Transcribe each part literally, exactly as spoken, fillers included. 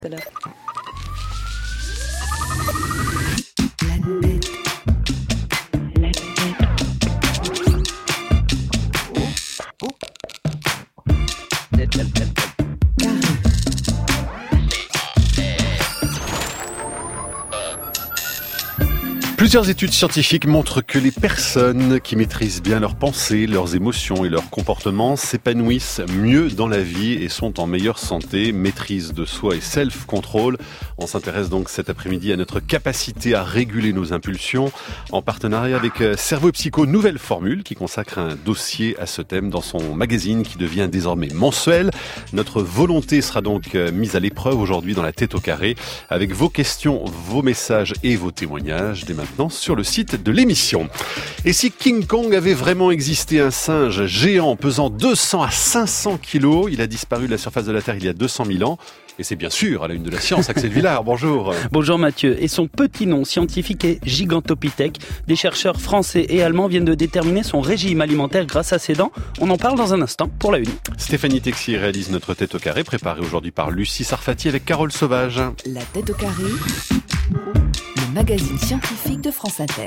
Tout à l'heure. Plusieurs études scientifiques montrent que les personnes qui maîtrisent bien leurs pensées, leurs émotions et leurs comportements s'épanouissent mieux dans la vie et sont en meilleure santé. Maîtrise de soi et self-control. On s'intéresse donc cet après-midi à notre capacité à réguler nos impulsions en partenariat avec Cerveau Psycho, nouvelle formule qui consacre un dossier à ce thème dans son magazine qui devient désormais mensuel. Notre volonté sera donc mise à l'épreuve aujourd'hui dans la tête au carré avec vos questions, vos messages et vos témoignages dès maintenant sur le site de l'émission. Et si King Kong avait vraiment existé, un singe géant pesant deux cents à cinq cents kilos, il a disparu de la surface de la Terre il y a deux cent mille ans. Et c'est bien sûr à la une de la science, Axel Villard, bonjour. Bonjour Mathieu. Et son petit nom scientifique est Gigantopithèque. Des chercheurs français et allemands viennent de déterminer son régime alimentaire grâce à ses dents. On en parle dans un instant pour la une. Stéphanie Texier réalise notre tête au carré, préparée aujourd'hui par Lucie Sarfati avec Carole Sauvage. La tête au carré, le magazine scientifique de France Inter.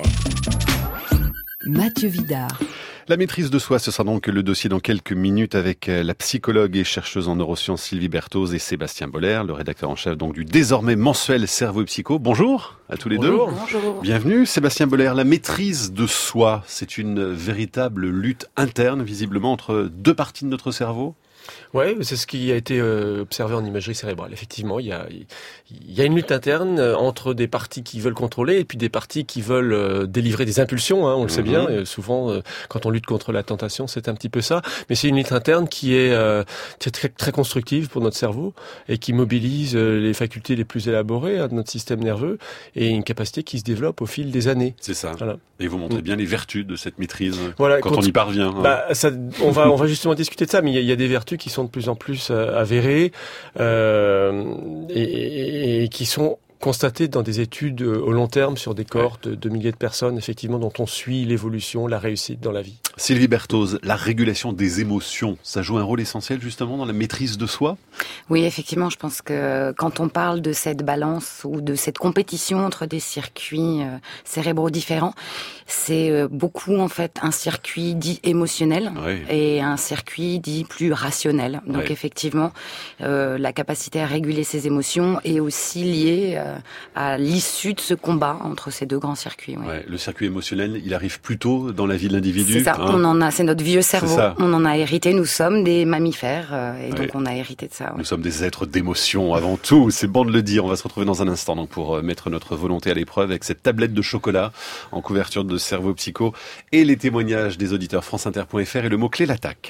Mathieu Vidard. La maîtrise de soi, ce sera donc le dossier dans quelques minutes avec la psychologue et chercheuse en neurosciences Sylvie Berthoz et Sébastien Boller, le rédacteur en chef donc du désormais mensuel Cerveau et Psycho. Bonjour à tous les Bonjour. deux. Bonjour. Bienvenue Sébastien Boller. La maîtrise de soi, c'est une véritable lutte interne visiblement entre deux parties de notre cerveau. Ouais, c'est ce qui a été euh, observé en imagerie cérébrale. Effectivement, il y a, il y a une lutte interne entre des parties qui veulent contrôler et puis des parties qui veulent euh, délivrer des impulsions. Hein, on le sait bien. Et souvent, euh, quand on lutte contre la tentation, c'est un petit peu ça. Mais c'est une lutte interne qui est euh, très, très constructive pour notre cerveau et qui mobilise euh, les facultés les plus élaborées hein, de notre système nerveux et une capacité qui se développe au fil des années. C'est ça. Voilà. Et vous montrez bien les vertus de cette maîtrise voilà, quand, quand on y parvient. Hein. Bah, ça, on va, on va justement discuter de ça. Mais il y a, il y a des vertus qui sont de plus en plus euh, avérées euh, et, et, et qui sont constatées dans des études euh, au long terme sur des cohortes de, de milliers de personnes, effectivement, dont on suit l'évolution, la réussite dans la vie. Sylvie Berthoz, la régulation des émotions, ça joue un rôle essentiel justement dans la maîtrise de soi ? Oui, effectivement, je pense que quand on parle de cette balance ou de cette compétition entre des circuits euh, cérébraux différents, c'est euh, beaucoup en fait un circuit dit émotionnel oui. et un circuit dit plus rationnel. Donc oui. effectivement, euh, la capacité à réguler ses émotions est aussi liée euh, à l'issue de ce combat entre ces deux grands circuits. Oui. Ouais, le circuit émotionnel, il arrive plus tôt dans la vie de l'individu. C'est ça, hein. on en a, c'est notre vieux cerveau. Ça. On en a hérité. Nous sommes des mammifères euh, et ouais. donc on a hérité de ça. Ouais. Nous sommes des êtres d'émotion avant tout. C'est bon de le dire. On va se retrouver dans un instant donc pour mettre notre volonté à l'épreuve avec cette tablette de chocolat en couverture de Cerveau Psycho et les témoignages des auditeurs franceinter point f r et le mot-clé l'attaque.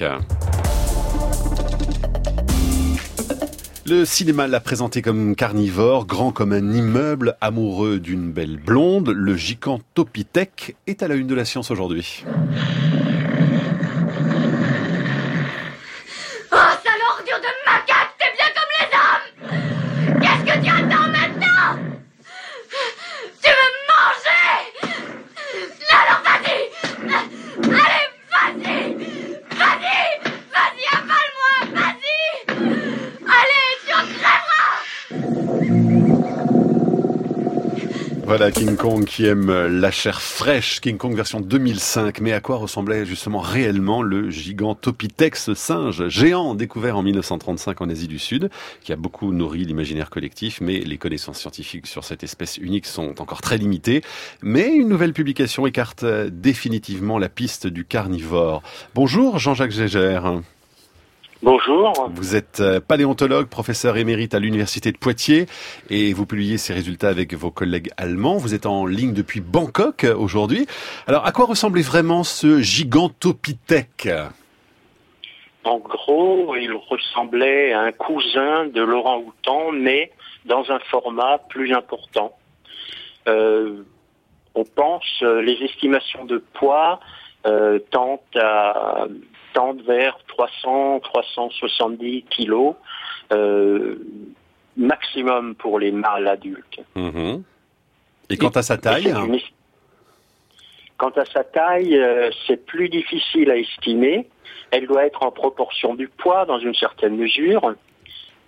Le cinéma l'a présenté comme carnivore, grand comme un immeuble, amoureux d'une belle blonde. Le Gigantopithèque est à la une de la science aujourd'hui. Oh, sale ordure de macaque, t'es bien comme les hommes! Qu'est-ce que tu attends maintenant? Tu veux me manger? Alors vas-y! Allez, vas-y! Vas-y! Vas-y, avale-moi! Vas-y! Allez, tu en crèveras! Voilà King Kong qui aime la chair fraîche, King Kong version deux mille cinq. Mais à quoi ressemblait justement réellement le Gigantopithèque, ce singe géant découvert en mille neuf cent trente-cinq en Asie du Sud, qui a beaucoup nourri l'imaginaire collectif, mais les connaissances scientifiques sur cette espèce unique sont encore très limitées. Mais une nouvelle publication écarte définitivement la piste du carnivore. Bonjour Jean-Jacques Gégère. Bonjour. Vous êtes paléontologue, professeur émérite à l'université de Poitiers et vous publiez ces résultats avec vos collègues allemands. Vous êtes en ligne depuis Bangkok aujourd'hui. Alors, à quoi ressemblait vraiment ce Gigantopithèque ? En gros, il ressemblait à un cousin de l'orang-outan, mais dans un format plus important. Euh, on pense, les estimations de poids euh, tentent à... tendent vers trois cents à trois cent soixante-dix kilos, euh, maximum pour les mâles adultes. Mmh. Et quant à sa taille hein. une... Quant à sa taille, euh, c'est plus difficile à estimer. Elle doit être en proportion du poids, dans une certaine mesure.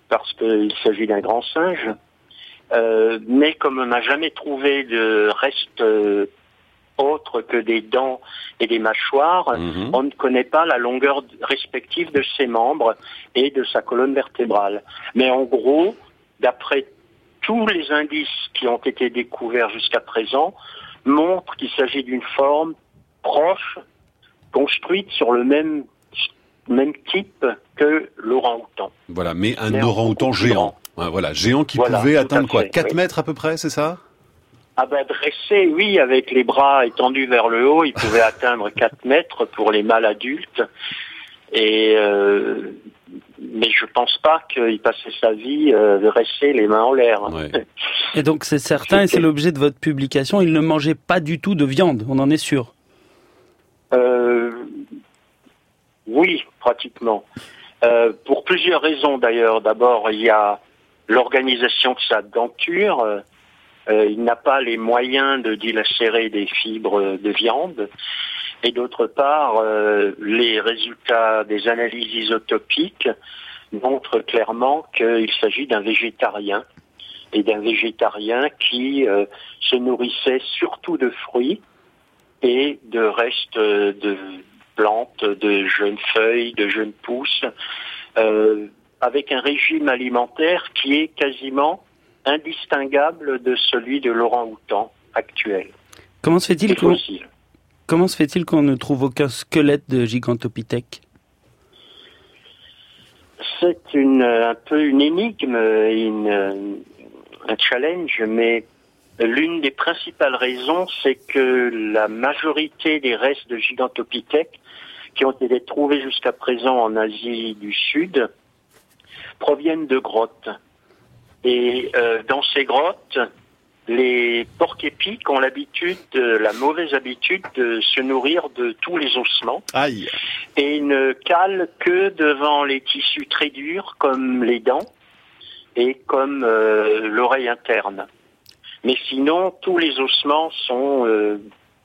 parce qu'il s'agit d'un grand singe. Euh, mais comme on n'a jamais trouvé de reste euh, autre que des dents et des mâchoires, mmh. on ne connaît pas la longueur respective de ses membres et de sa colonne vertébrale. Mais en gros, d'après tous les indices qui ont été découverts jusqu'à présent, montrent qu'il s'agit d'une forme proche, construite sur le même, même type que l'orang-outan. Voilà, mais un mais orang-outan géant. Ouais, voilà, géant qui voilà, pouvait atteindre quoi, quatre oui. mètres à peu près, c'est ça? Ah ben dressé, oui, avec les bras étendus vers le haut, il pouvait atteindre quatre mètres pour les mâles adultes. Et euh, mais je pense pas qu'il passait sa vie euh, dressé les mains en l'air. Ouais. Et donc c'est certain, et c'est l'objet de votre publication, il ne mangeait pas du tout de viande, on en est sûr. Euh, oui, pratiquement. Euh, pour plusieurs raisons d'ailleurs. D'abord, il y a l'organisation de sa denture. Euh, il n'a pas les moyens de dilacérer des fibres de viande. Et d'autre part, euh, les résultats des analyses isotopiques montrent clairement qu'il s'agit d'un végétarien. Et d'un végétarien qui euh, se nourrissait surtout de fruits et de restes de plantes, de jeunes feuilles, de jeunes pousses, euh, avec un régime alimentaire qui est quasiment indistinguable de celui de l'orang-outan actuel. Comment se fait-il qu'on... Comment se fait-il qu'on ne trouve aucun squelette de Gigantopithèque ? C'est une, un peu une énigme, une, un challenge, mais l'une des principales raisons, c'est que la majorité des restes de Gigantopithèque qui ont été trouvés jusqu'à présent en Asie du Sud proviennent de grottes. Et euh, dans ces grottes, les porcs-épics ont l'habitude, la mauvaise habitude de se nourrir de tous les ossements. Aïe. Et ne calent que devant les tissus très durs comme les dents et comme euh, l'oreille interne. Mais sinon, tous les ossements sont euh,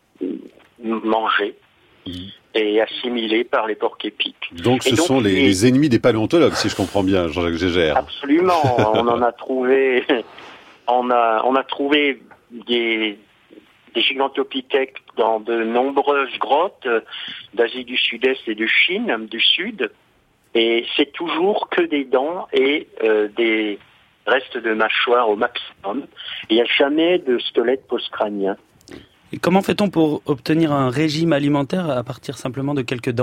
mangés mmh. et assimilés par les porcs-épics. Donc ce donc, sont les, les ennemis des paléontologues, si je comprends bien, Jean-Jacques Gégère. Absolument, on en a trouvé... On a, on a trouvé des, des Gigantopithèques dans de nombreuses grottes d'Asie du Sud-Est et de Chine, du Sud, et c'est toujours que des dents et euh, des restes de mâchoire au maximum. Il n'y a jamais de squelette post-crânien. Et comment fait-on pour obtenir un régime alimentaire à partir simplement de quelques dents ?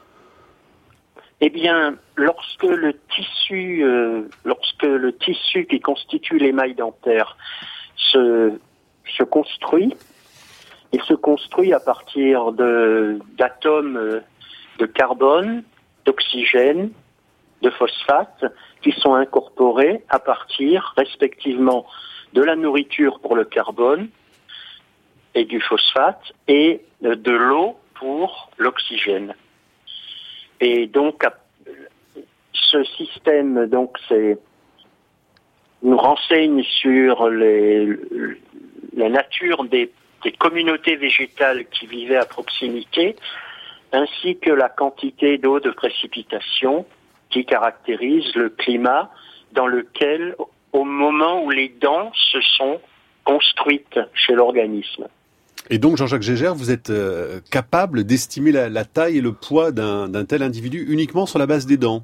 Eh bien, lorsque le tissu, euh, lorsque le tissu qui constitue l'émail dentaire se, se construit, il se construit à partir de, d'atomes de carbone, d'oxygène, de phosphate, qui sont incorporés à partir, respectivement, de la nourriture pour le carbone et du phosphate, et de l'eau pour l'oxygène. Et donc, ce système, donc, c'est, nous renseigne sur les, la nature des, des communautés végétales qui vivaient à proximité, ainsi que la quantité d'eau de précipitation qui caractérise le climat dans lequel, au moment où les dents se sont construites chez l'organisme. Et donc, Jean-Jacques Gégère, vous êtes euh, capable d'estimer la, la taille et le poids d'un, d'un tel individu uniquement sur la base des dents ?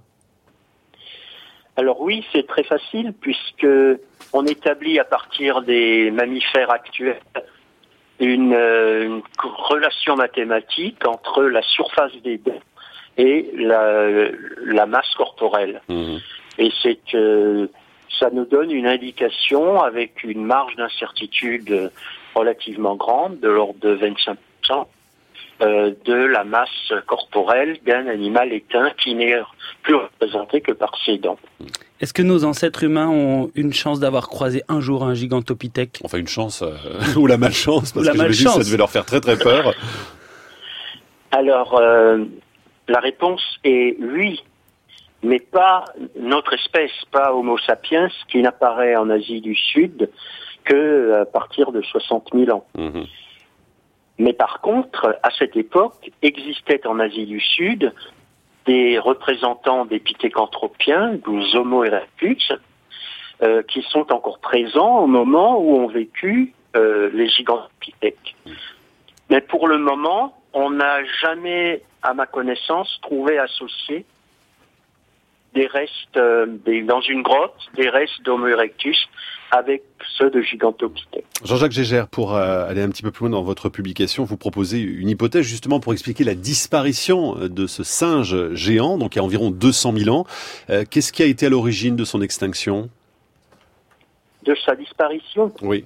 Alors oui, c'est très facile puisque on établit à partir des mammifères actuels une, euh, une relation mathématique entre la surface des dents et la, la masse corporelle. Mmh. Et c'est que ça nous donne une indication avec une marge d'incertitude relativement grande, de l'ordre de vingt-cinq pour cent, euh, de la masse corporelle d'un animal éteint qui n'est plus représenté que par ses dents. Est-ce que nos ancêtres humains ont une chance d'avoir croisé un jour un Gigantopithèque ? Enfin, une chance, euh, ou la malchance, parce la que je me dis que ça devait leur faire très très peur. Alors, euh, la réponse est oui, mais pas notre espèce, pas Homo sapiens, qui n'apparaît en Asie du Sud que à partir de soixante mille ans. Mmh. Mais par contre, à cette époque, existait en Asie du Sud des représentants des pithécanthropiens, des Homo erectus, euh, qui sont encore présents au moment où ont vécu euh, les gigantopithèques. Mais pour le moment, on n'a jamais, à ma connaissance, trouvé associé des restes, euh, des, dans une grotte, des restes d'Homo erectus avec ceux de Gigantopithèque. Jean-Jacques Gégère, pour euh, aller un petit peu plus loin dans votre publication, vous proposez une hypothèse justement pour expliquer la disparition de ce singe géant, donc il y a environ deux cent mille ans. Euh, qu'est-ce qui a été à l'origine de son extinction ? De sa disparition ? Oui.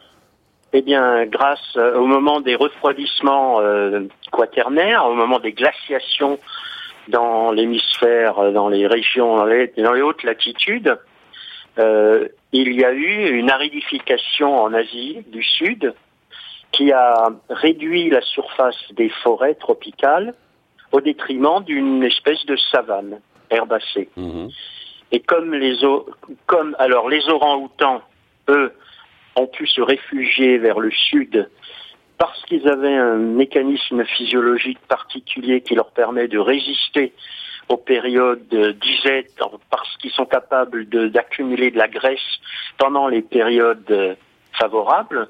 Eh bien, grâce euh, au moment des refroidissements euh, quaternaires, au moment des glaciations dans l'hémisphère, dans les régions, dans les, dans les hautes latitudes, euh, il y a eu une aridification en Asie du Sud qui a réduit la surface des forêts tropicales au détriment d'une espèce de savane herbacée. Mmh. Et comme les comme alors les orang-outans, eux, ont pu se réfugier vers le sud parce qu'ils avaient un mécanisme physiologique particulier qui leur permet de résister aux périodes de disette, parce qu'ils sont capables de, d'accumuler de la graisse pendant les périodes favorables.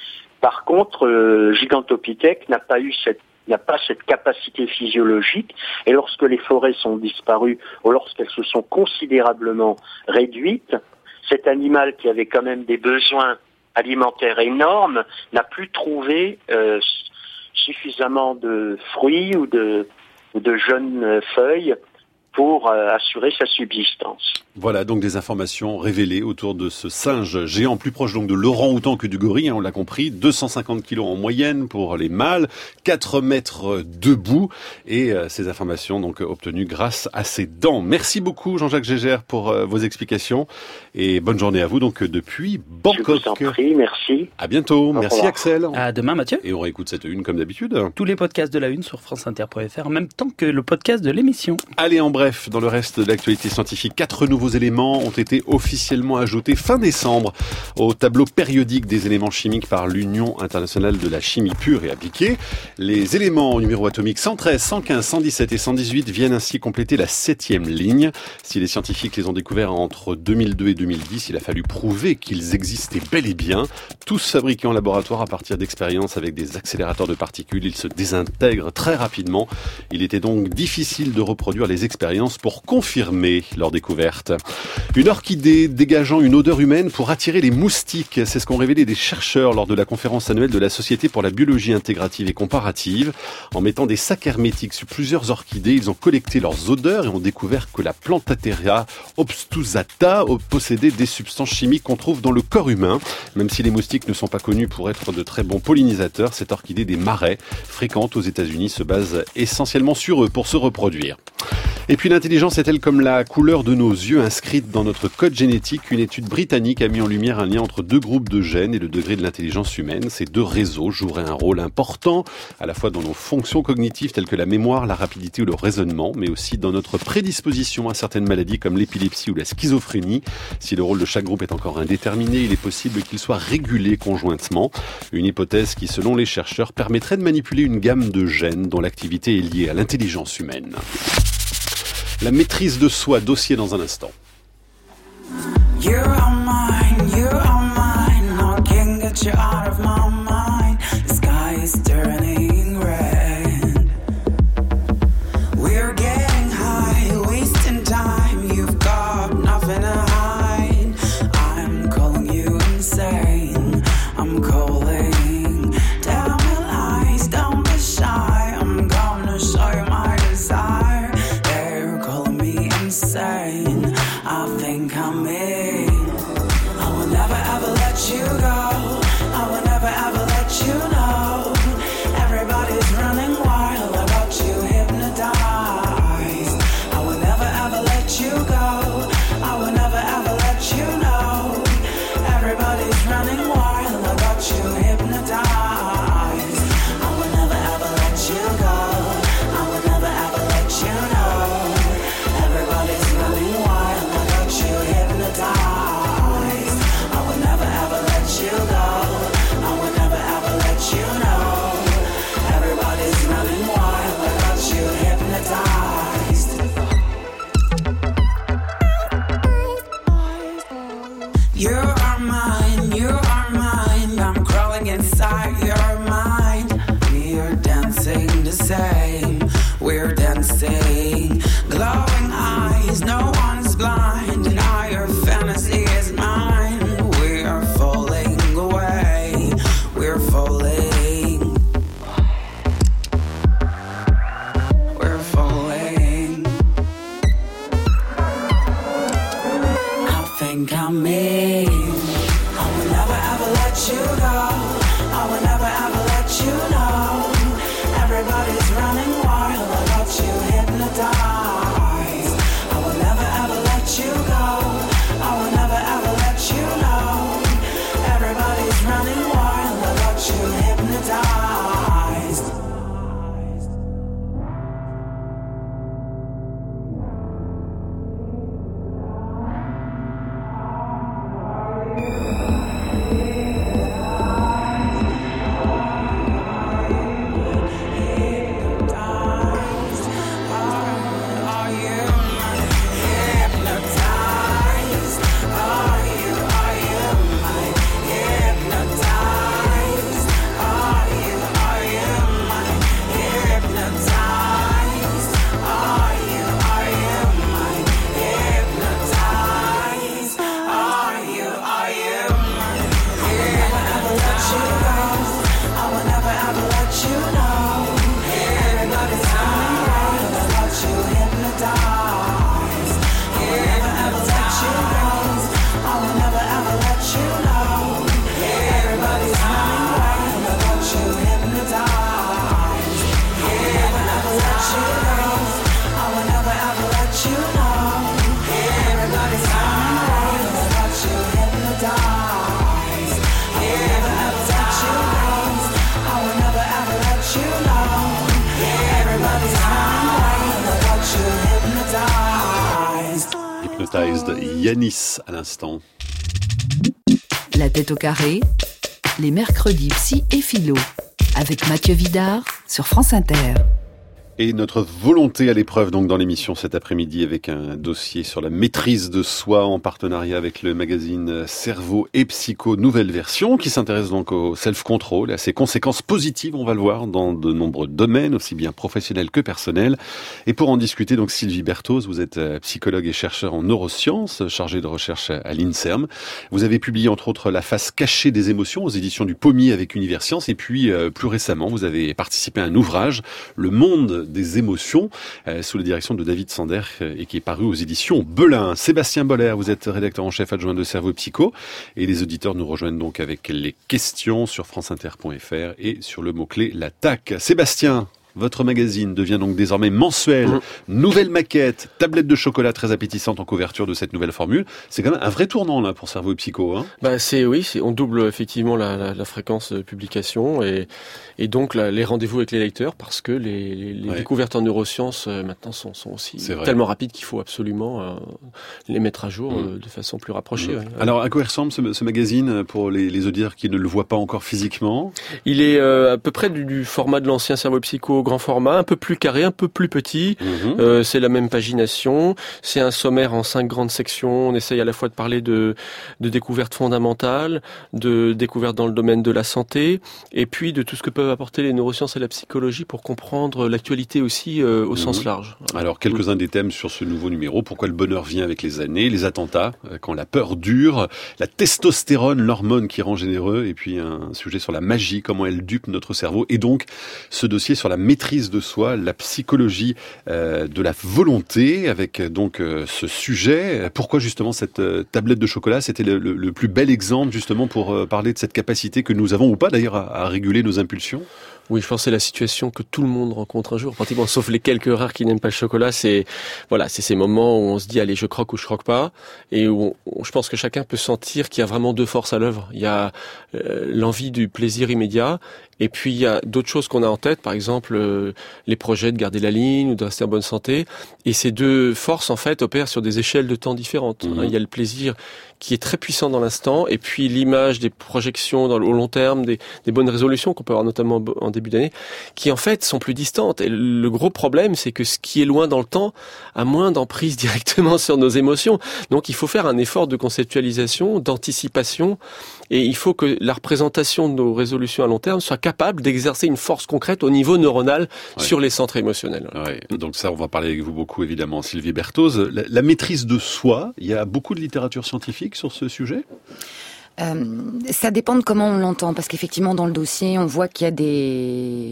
Par contre, euh, Gigantopithèque n'a pas eu cette n'a pas cette capacité physiologique, et lorsque les forêts sont disparues, ou lorsqu'elles se sont considérablement réduites, cet animal qui avait quand même des besoins alimentaire énorme, n'a plus trouvé euh, suffisamment de fruits ou de, ou de jeunes feuilles pour euh, assurer sa subsistance. Voilà donc des informations révélées autour de ce singe géant, plus proche donc de l'orang-outan que du gorille, hein, on l'a compris, deux cent cinquante kilos en moyenne pour les mâles, quatre mètres debout, et euh, ces informations donc obtenues grâce à ses dents. Merci beaucoup Jean-Jacques Gégère pour euh, vos explications, et bonne journée à vous donc depuis Bangkok. Je vous en prie, merci. À bientôt, merci Axel. À demain Mathieu. Et on réécoute cette une comme d'habitude. Tous les podcasts de la une sur france inter point f r en même temps que le podcast de l'émission. Allez, en bref, dans le reste de l'actualité scientifique, quatre nouveaux éléments ont été officiellement ajoutés fin décembre au tableau périodique des éléments chimiques par l'Union internationale de la chimie pure et appliquée. Les éléments au numéro atomique cent treize, cent quinze, cent dix-sept et cent dix-huit viennent ainsi compléter la septième ligne. Si les scientifiques les ont découverts entre deux mille deux et deux mille dix, il a fallu prouver qu'ils existaient bel et bien. Tous fabriqués en laboratoire à partir d'expériences avec des accélérateurs de particules, ils se désintègrent très rapidement. Il était donc difficile de reproduire les expériences pour confirmer leur découverte. Une orchidée dégageant une odeur humaine pour attirer les moustiques, c'est ce qu'ont révélé des chercheurs lors de la conférence annuelle de la Société pour la biologie intégrative et comparative. En mettant des sacs hermétiques sur plusieurs orchidées, ils ont collecté leurs odeurs et ont découvert que la Plantatheria obtusata possédait des substances chimiques qu'on trouve dans le corps humain. Même si les moustiques ne sont pas connus pour être de très bons pollinisateurs, cette orchidée des marais, fréquente aux États-Unis, se base essentiellement sur eux pour se reproduire. Et puis l'intelligence est-elle comme la couleur de nos yeux inscrite dans notre code génétique? Une étude britannique a mis en lumière un lien entre deux groupes de gènes et le degré de l'intelligence humaine. Ces deux réseaux joueraient un rôle important, à la fois dans nos fonctions cognitives telles que la mémoire, la rapidité ou le raisonnement, mais aussi dans notre prédisposition à certaines maladies comme l'épilepsie ou la schizophrénie. Si le rôle de chaque groupe est encore indéterminé, il est possible qu'ils soient régulés conjointement. Une hypothèse qui, selon les chercheurs, permettrait de manipuler une gamme de gènes dont l'activité est liée à l'intelligence humaine. La maîtrise de soi, dossier dans un instant. You're on mine, you're on mine. I can't get you out of my mind. The sky is turning red. We're getting high, wasting time. You've got nothing to hide. I'm calling you insane. I'm calling. Tell me lies, don't be shy. I'm gonna show you my desire. They're calling me insane. I think I'm in. mine, you are mine. I'm crawling inside your mind. We are dancing the same. We're dancing, glowing eyes. No one's blind, and all your fantasy is mine. We are falling away. We're falling. We're falling. I think I'm me. I will never ever let you go. I will never ever let you know. Everybody's running wild. I got you hypnotized. I will never ever let you go. I will never ever let you know. Everybody's running wild. I got you hypnotized. Yanis à l'instant. La tête au carré, les mercredis psy et philo, avec Mathieu Vidard sur France Inter. Et notre volonté à l'épreuve donc dans l'émission cet après-midi avec un dossier sur la maîtrise de soi en partenariat avec le magazine Cerveau et Psycho, nouvelle version, qui s'intéresse donc au self-control et à ses conséquences positives, on va le voir, dans de nombreux domaines, aussi bien professionnels que personnels. Et pour en discuter, donc Sylvie Berthoz, vous êtes psychologue et chercheur en neurosciences, chargée de recherche à l'INSERM. Vous avez publié entre autres La face cachée des émotions aux éditions du Pommier avec Universcience. Et puis euh, plus récemment, vous avez participé à un ouvrage, Le monde des émotions, euh, sous la direction de David Sander, euh, et qui est paru aux éditions Belin. Sébastien Boller, vous êtes rédacteur en chef adjoint de Cerveau et Psycho, et les auditeurs nous rejoignent donc avec les questions sur franceinter point f r et sur le mot-clé l'attaque. Sébastien, votre magazine devient donc désormais mensuel. Mmh. Nouvelle maquette, tablette de chocolat très appétissante en couverture de cette nouvelle formule. C'est quand même un vrai tournant là pour Cerveau et Psycho. Hein. Bah c'est oui, c'est, on double effectivement la, la, la fréquence de publication et, et donc la, les rendez-vous avec les lecteurs parce que les, les, les ouais. découvertes en neurosciences euh, maintenant sont, sont aussi tellement rapides qu'il faut absolument euh, les mettre à jour mmh. euh, de façon plus rapprochée. Mmh. Ouais. Alors à quoi ressemble ce, ce magazine pour les, les auditeurs qui ne le voient pas encore physiquement? Il est euh, à peu près du, du format de l'ancien Cerveau et Psycho, grand format, un peu plus carré, un peu plus petit. Mmh. Euh, c'est la même pagination. C'est un sommaire en cinq grandes sections. On essaye à la fois de parler de, de découvertes fondamentales, de découvertes dans le domaine de la santé, et puis de tout ce que peuvent apporter les neurosciences et la psychologie pour comprendre l'actualité aussi euh, au mmh. sens large. Alors, quelques-uns des thèmes sur ce nouveau numéro. Pourquoi le bonheur vient avec les années, les attentats, quand la peur dure, la testostérone, l'hormone qui rend généreux, et puis un sujet sur la magie, comment elle dupe notre cerveau, et donc ce dossier sur la maîtrise de soi, la psychologie euh, de la volonté, avec donc euh, ce sujet. Pourquoi justement cette euh, tablette de chocolat? C'était le, le, le plus bel exemple justement pour euh, parler de cette capacité que nous avons ou pas d'ailleurs à, à réguler nos impulsions. Oui, je pense que c'est la situation que tout le monde rencontre un jour, pratiquement, sauf les quelques rares qui n'aiment pas le chocolat. C'est voilà, c'est ces moments où on se dit allez, je croque ou je croque pas, et où on, je pense que chacun peut sentir qu'il y a vraiment deux forces à l'œuvre. Il y a euh, l'envie du plaisir immédiat Et puis il y a d'autres choses qu'on a en tête, par exemple euh, les projets de garder la ligne ou de rester en bonne santé. Et ces deux forces en fait opèrent sur des échelles de temps différentes. Mmh. Il y a le plaisir qui est très puissant dans l'instant, et puis l'image des projections dans le, au long terme, des, des bonnes résolutions qu'on peut avoir notamment en début d'année, qui en fait sont plus distantes. Et le gros problème, c'est que ce qui est loin dans le temps a moins d'emprise directement sur nos émotions. Donc il faut faire un effort de conceptualisation, d'anticipation, et il faut que la représentation de nos résolutions à long terme soit capable d'exercer une force concrète au niveau neuronal ouais. sur les centres émotionnels. Ouais. Donc ça, on va parler avec vous beaucoup évidemment, Sylvie Berthoz. La, la maîtrise de soi, il y a beaucoup de littérature scientifique sur ce sujet ? Euh, ça dépend de comment on l'entend, parce qu'effectivement dans le dossier on voit qu'il y a des...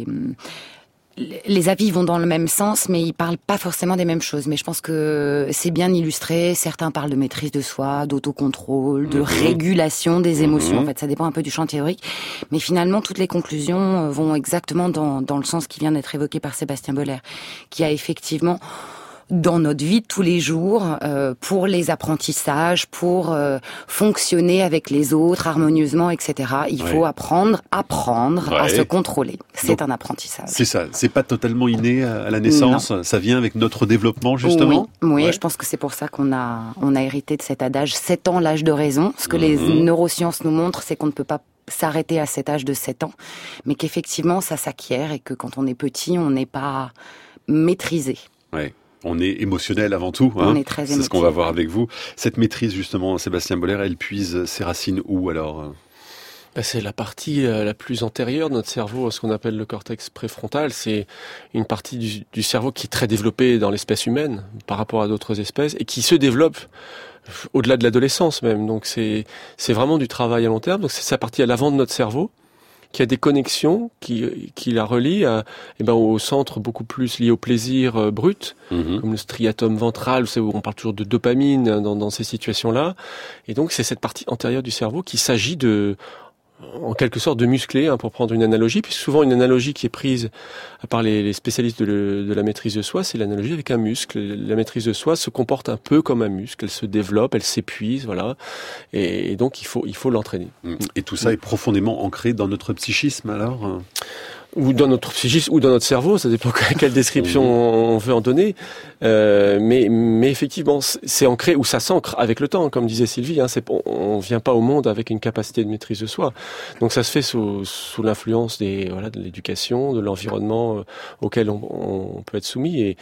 Les avis vont dans le même sens, mais ils parlent pas forcément des mêmes choses. Mais je pense que c'est bien illustré. Certains parlent de maîtrise de soi, d'autocontrôle, de mmh. régulation des émotions. Mmh. En fait, ça dépend un peu du champ théorique. Mais finalement, toutes les conclusions vont exactement dans, dans le sens qui vient d'être évoqué par Sébastien Boller, qui a effectivement... dans notre vie de tous les jours, euh, pour les apprentissages, pour euh, fonctionner avec les autres harmonieusement, et cetera. Il ouais. faut apprendre, apprendre ouais. à se contrôler. C'est Donc, un apprentissage. C'est ça. C'est pas totalement inné à la naissance. Non. Ça vient avec notre développement, justement. Oui, oui ouais. je pense que c'est pour ça qu'on a on a hérité de cet adage sept ans, l'âge de raison. Ce que mmh. les neurosciences nous montrent, c'est qu'on ne peut pas s'arrêter à cet âge de sept ans, mais qu'effectivement ça s'acquiert et que quand on est petit, on n'est pas maîtrisé. Ouais. On est émotionnel avant tout, hein. On est très émotionnel. C'est ce qu'on va voir avec vous. Cette maîtrise, justement, Sébastien Boller, elle puise ses racines où, alors ? Ben, c'est la partie euh, la plus antérieure de notre cerveau, ce qu'on appelle le cortex préfrontal. C'est une partie du, du cerveau qui est très développée dans l'espèce humaine par rapport à d'autres espèces et qui se développe au-delà de l'adolescence même. Donc c'est, c'est vraiment du travail à long terme. Donc c'est sa partie à l'avant de notre cerveau, qui a des connexions qui, qui la relient à, eh ben, au centre beaucoup plus lié au plaisir euh, brut, mmh. comme le striatum ventral, vous savez, où on parle toujours de dopamine dans, dans ces situations-là. Et donc, c'est cette partie antérieure du cerveau qui s'agit de, en quelque sorte, de muscler, hein, pour prendre une analogie. Puis souvent, une analogie qui est prise par les, les spécialistes de, le, de la maîtrise de soi, c'est l'analogie avec un muscle. La maîtrise de soi se comporte un peu comme un muscle. Elle se développe, elle s'épuise, voilà. Et, et donc, il faut, il faut l'entraîner. Et tout ça est profondément ancré dans notre psychisme, alors ? Ou dans notre psychisme, ou dans notre cerveau, ça dépend quelle description on veut en donner. Euh, mais, mais effectivement, c'est ancré, ou ça s'ancre avec le temps, comme disait Sylvie. Hein, c'est, on vient pas au monde avec une capacité de maîtrise de soi. Donc ça se fait sous, sous l'influence des, voilà, de l'éducation, de l'environnement auquel on, on peut être soumis. Et,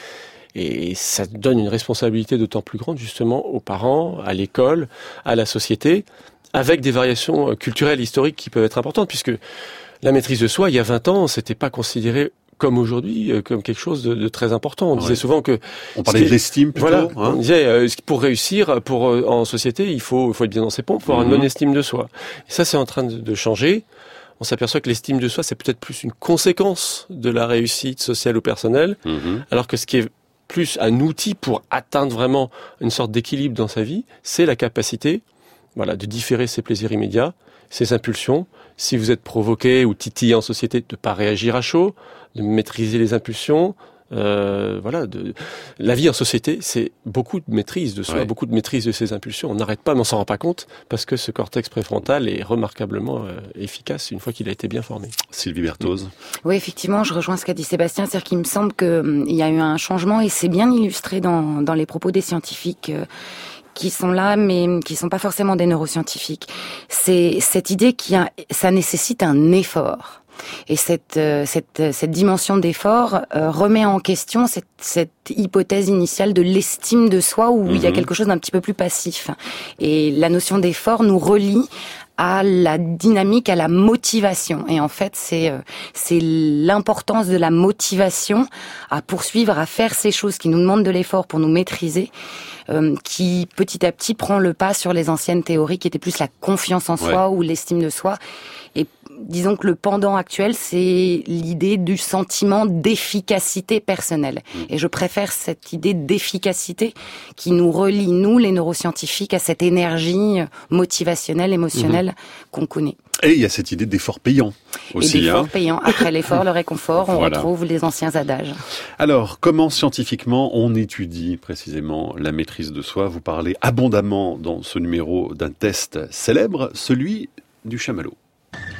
et ça donne une responsabilité d'autant plus grande, justement, aux parents, à l'école, à la société, avec des variations culturelles, historiques qui peuvent être importantes, puisque la maîtrise de soi, il y a vingt ans, c'était pas considéré comme aujourd'hui, comme quelque chose de, de très important. On ouais. disait souvent que... On parlait de l'estime plutôt. Voilà, hein. On disait, euh, pour réussir, pour en société, il faut, il faut être bien dans ses pompes, pour avoir mmh. une bonne estime de soi. Et ça, c'est en train de, de changer. On s'aperçoit que l'estime de soi, c'est peut-être plus une conséquence de la réussite sociale ou personnelle, mmh. alors que ce qui est plus un outil pour atteindre vraiment une sorte d'équilibre dans sa vie, c'est la capacité, voilà, de différer ses plaisirs immédiats, ses impulsions. Si vous êtes provoqué ou titillé en société, de ne pas réagir à chaud, de maîtriser les impulsions. Euh, voilà, de... La vie en société, c'est beaucoup de maîtrise de soi, ouais. beaucoup de maîtrise de ses impulsions. On n'arrête pas, mais on s'en rend pas compte, parce que ce cortex préfrontal est remarquablement euh, efficace une fois qu'il a été bien formé. Sylvie Berthoz. Oui, effectivement, je rejoins ce qu'a dit Sébastien, c'est-à-dire qu'il me semble qu'il hum, y a eu un changement, et c'est bien illustré dans, dans les propos des scientifiques euh, qui sont là, mais qui sont pas forcément des neuroscientifiques. C'est cette idée qu'il y a, ça nécessite un effort. Et cette, euh, cette, cette dimension d'effort euh, remet en question cette, cette hypothèse initiale de l'estime de soi, où mmh. il y a quelque chose d'un petit peu plus passif. Et la notion d'effort nous relie à la dynamique, à la motivation. Et en fait, c'est euh, c'est l'importance de la motivation à poursuivre, à faire ces choses qui nous demandent de l'effort pour nous maîtriser, euh, qui petit à petit prend le pas sur les anciennes théories qui étaient plus la confiance en soi ouais. ou l'estime de soi. Et disons que le pendant actuel, c'est l'idée du sentiment d'efficacité personnelle. Mmh. Et je préfère cette idée d'efficacité qui nous relie, nous, les neuroscientifiques, à cette énergie motivationnelle, émotionnelle mmh. qu'on connaît. Et il y a cette idée d'effort payant aussi. Et d'effort hein. payant. Après l'effort, le réconfort, on voilà. retrouve les anciens adages. Alors, comment scientifiquement on étudie précisément la maîtrise de soi ? Vous parlez abondamment dans ce numéro d'un test célèbre, celui du chamallow.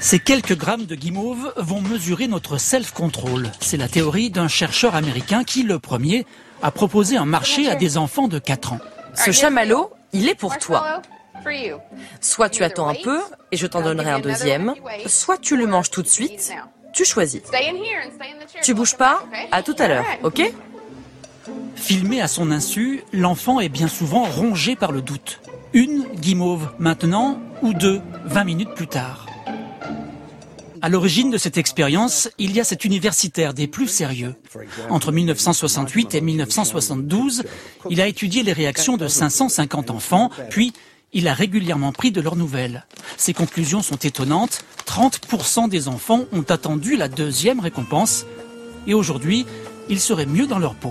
Ces quelques grammes de guimauve vont mesurer notre self-control. C'est la théorie d'un chercheur américain qui, le premier, a proposé un marché à des enfants de quatre ans. Ce chamallow, il est pour toi. Soit tu attends un peu et je t'en donnerai un deuxième, soit tu le manges tout de suite, tu choisis. Tu bouges pas, à tout à l'heure, ok ? Filmé à son insu, l'enfant est bien souvent rongé par le doute. Une guimauve maintenant ou deux, vingt minutes plus tard. À l'origine de cette expérience, il y a cet universitaire des plus sérieux. Entre mille neuf cent soixante-huit et mille neuf cent soixante-douze, il a étudié les réactions de cinq cent cinquante enfants, puis il a régulièrement pris de leurs nouvelles. Ses conclusions sont étonnantes. trente pour cent des enfants ont attendu la deuxième récompense. Et aujourd'hui, ils seraient mieux dans leur peau.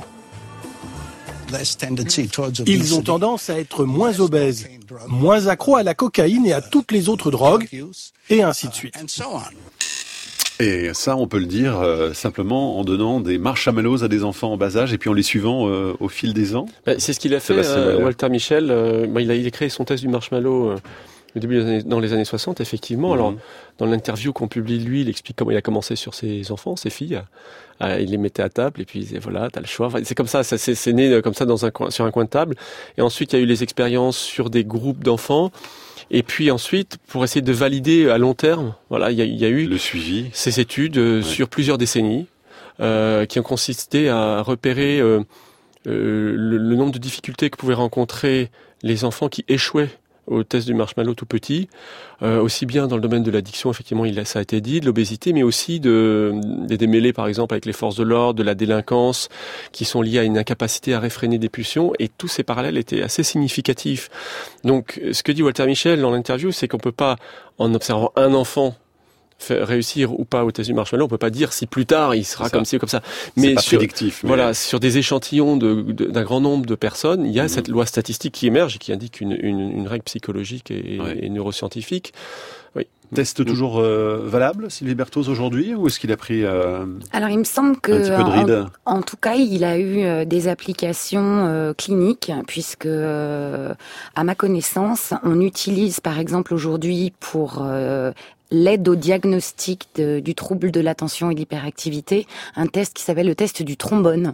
Ils ont tendance à être moins obèses, moins accros à la cocaïne et à toutes les autres drogues, et ainsi de suite. Et ça, on peut le dire euh, simplement en donnant des marshmallows à des enfants en bas âge et puis en les suivant euh, au fil des ans. Bah, c'est ce qu'il a fait, euh, Walter Mischel. Euh, bah, il, a, il a créé son test du marshmallow euh, au début des années, dans les années soixante, effectivement. Mmh. Alors, dans l'interview qu'on publie, lui, il explique comment il a commencé sur ses enfants, ses filles. Euh, il les mettait à table et puis il disait voilà, t'as le choix. Enfin, c'est comme ça, ça c'est, c'est né comme ça dans un coin, sur un coin de table. Et ensuite, il y a eu les expériences sur des groupes d'enfants. Et puis ensuite, pour essayer de valider à long terme, voilà, il y a, il y a eu le suivi, ces études euh, ouais. sur plusieurs décennies, euh, qui ont consisté à repérer euh, euh, le, le nombre de difficultés que pouvaient rencontrer les enfants qui échouaient au test du marshmallow tout petit, euh, aussi bien dans le domaine de l'addiction, effectivement, il a, ça a été dit, de l'obésité, mais aussi de, des démêlés, par exemple, avec les forces de l'ordre, de la délinquance, qui sont liés à une incapacité à réfréner des pulsions, et tous ces parallèles étaient assez significatifs. Donc, ce que dit Walter Mischel dans l'interview, c'est qu'on peut pas, en observant un enfant, réussir ou pas au test du marshmallow, on peut pas dire si plus tard il sera comme ci ou comme ça. Mais c'est pas sur, prédictif, mais... voilà, sur des échantillons de, de, d'un grand nombre de personnes, il y a mmh. cette loi statistique qui émerge et qui indique une, une, une règle psychologique et, ouais. et neuroscientifique. Oui. Test mmh. toujours euh, valable, Sylvie Berthoz, aujourd'hui, ou est-ce qu'il a pris euh, Alors, il me semble que, un petit peu de ride en, en tout cas, il a eu euh, des applications euh, cliniques, puisque, euh, à ma connaissance, on utilise, par exemple, aujourd'hui pour euh, l'aide au diagnostic de, du trouble de l'attention et de l'hyperactivité, un test qui s'appelle le test du trombone.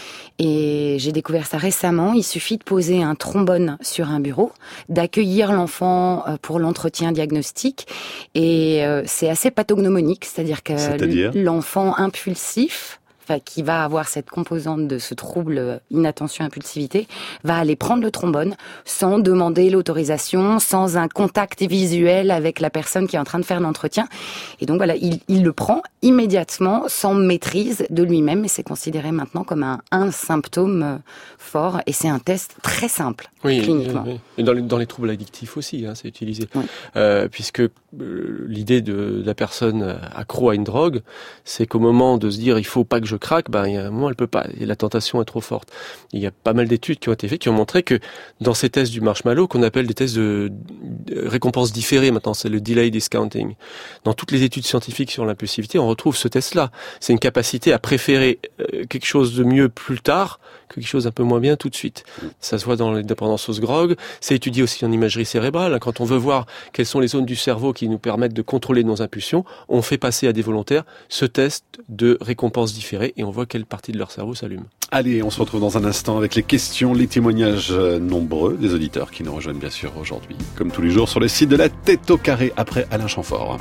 Et j'ai découvert ça récemment. Il suffit de poser un trombone sur un bureau, d'accueillir l'enfant pour l'entretien diagnostique. Et c'est assez pathognomonique, c'est-à-dire que c'est-à-dire l'enfant impulsif, enfin, qui va avoir cette composante de ce trouble inattention-impulsivité, va aller prendre le trombone sans demander l'autorisation, sans un contact visuel avec la personne qui est en train de faire l'entretien. Et donc voilà, il, il le prend immédiatement, sans maîtrise de lui-même, et c'est considéré maintenant comme un, un symptôme fort, et c'est un test très simple, oui, cliniquement. Oui, oui. Et dans les, dans les troubles addictifs aussi, hein, c'est utilisé. Oui. Euh, puisque euh, l'idée de, de la personne accro à une drogue, c'est qu'au moment de se dire il faut pas que je craque, ben, il y a un moment elle peut pas, et la tentation est trop forte. Il y a pas mal d'études qui ont été faites, qui ont montré que dans ces tests du marshmallow, qu'on appelle des tests de, de récompense différée, maintenant c'est le delay discounting, dans toutes les études scientifiques sur l'impulsivité, on retrouve ce test-là. C'est une capacité à préférer euh, quelque chose de mieux plus tard que quelque chose d'un peu moins bien tout de suite. Ça se voit dans les dépendances aux drogues, c'est étudié aussi en imagerie cérébrale. Quand on veut voir quelles sont les zones du cerveau qui nous permettent de contrôler nos impulsions, on fait passer à des volontaires ce test de récompense différée et on voit quelle partie de leur cerveau s'allume. Allez, on se retrouve dans un instant avec les questions, les témoignages nombreux des auditeurs qui nous rejoignent bien sûr aujourd'hui, comme tous les jours sur le site de la Tête au Carré, après Alain Chamfort.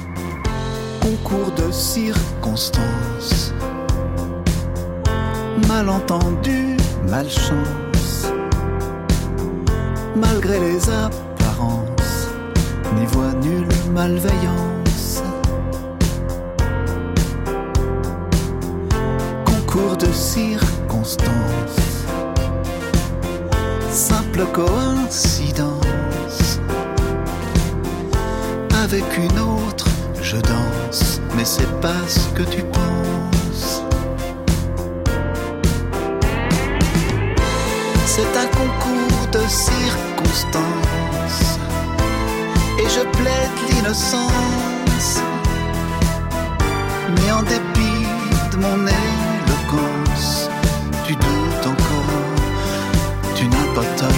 Concours de circonstances, malentendu, malchance, malgré les apparences, n'y voit nulle malveillance. Concours de circonstances, simple coïncidence, avec une autre je danse, mais c'est pas ce que tu penses. C'est un concours de circonstances, et je plaide l'innocence, mais en dépit de mon éloquence, tu doutes encore, tu n'as pas tort.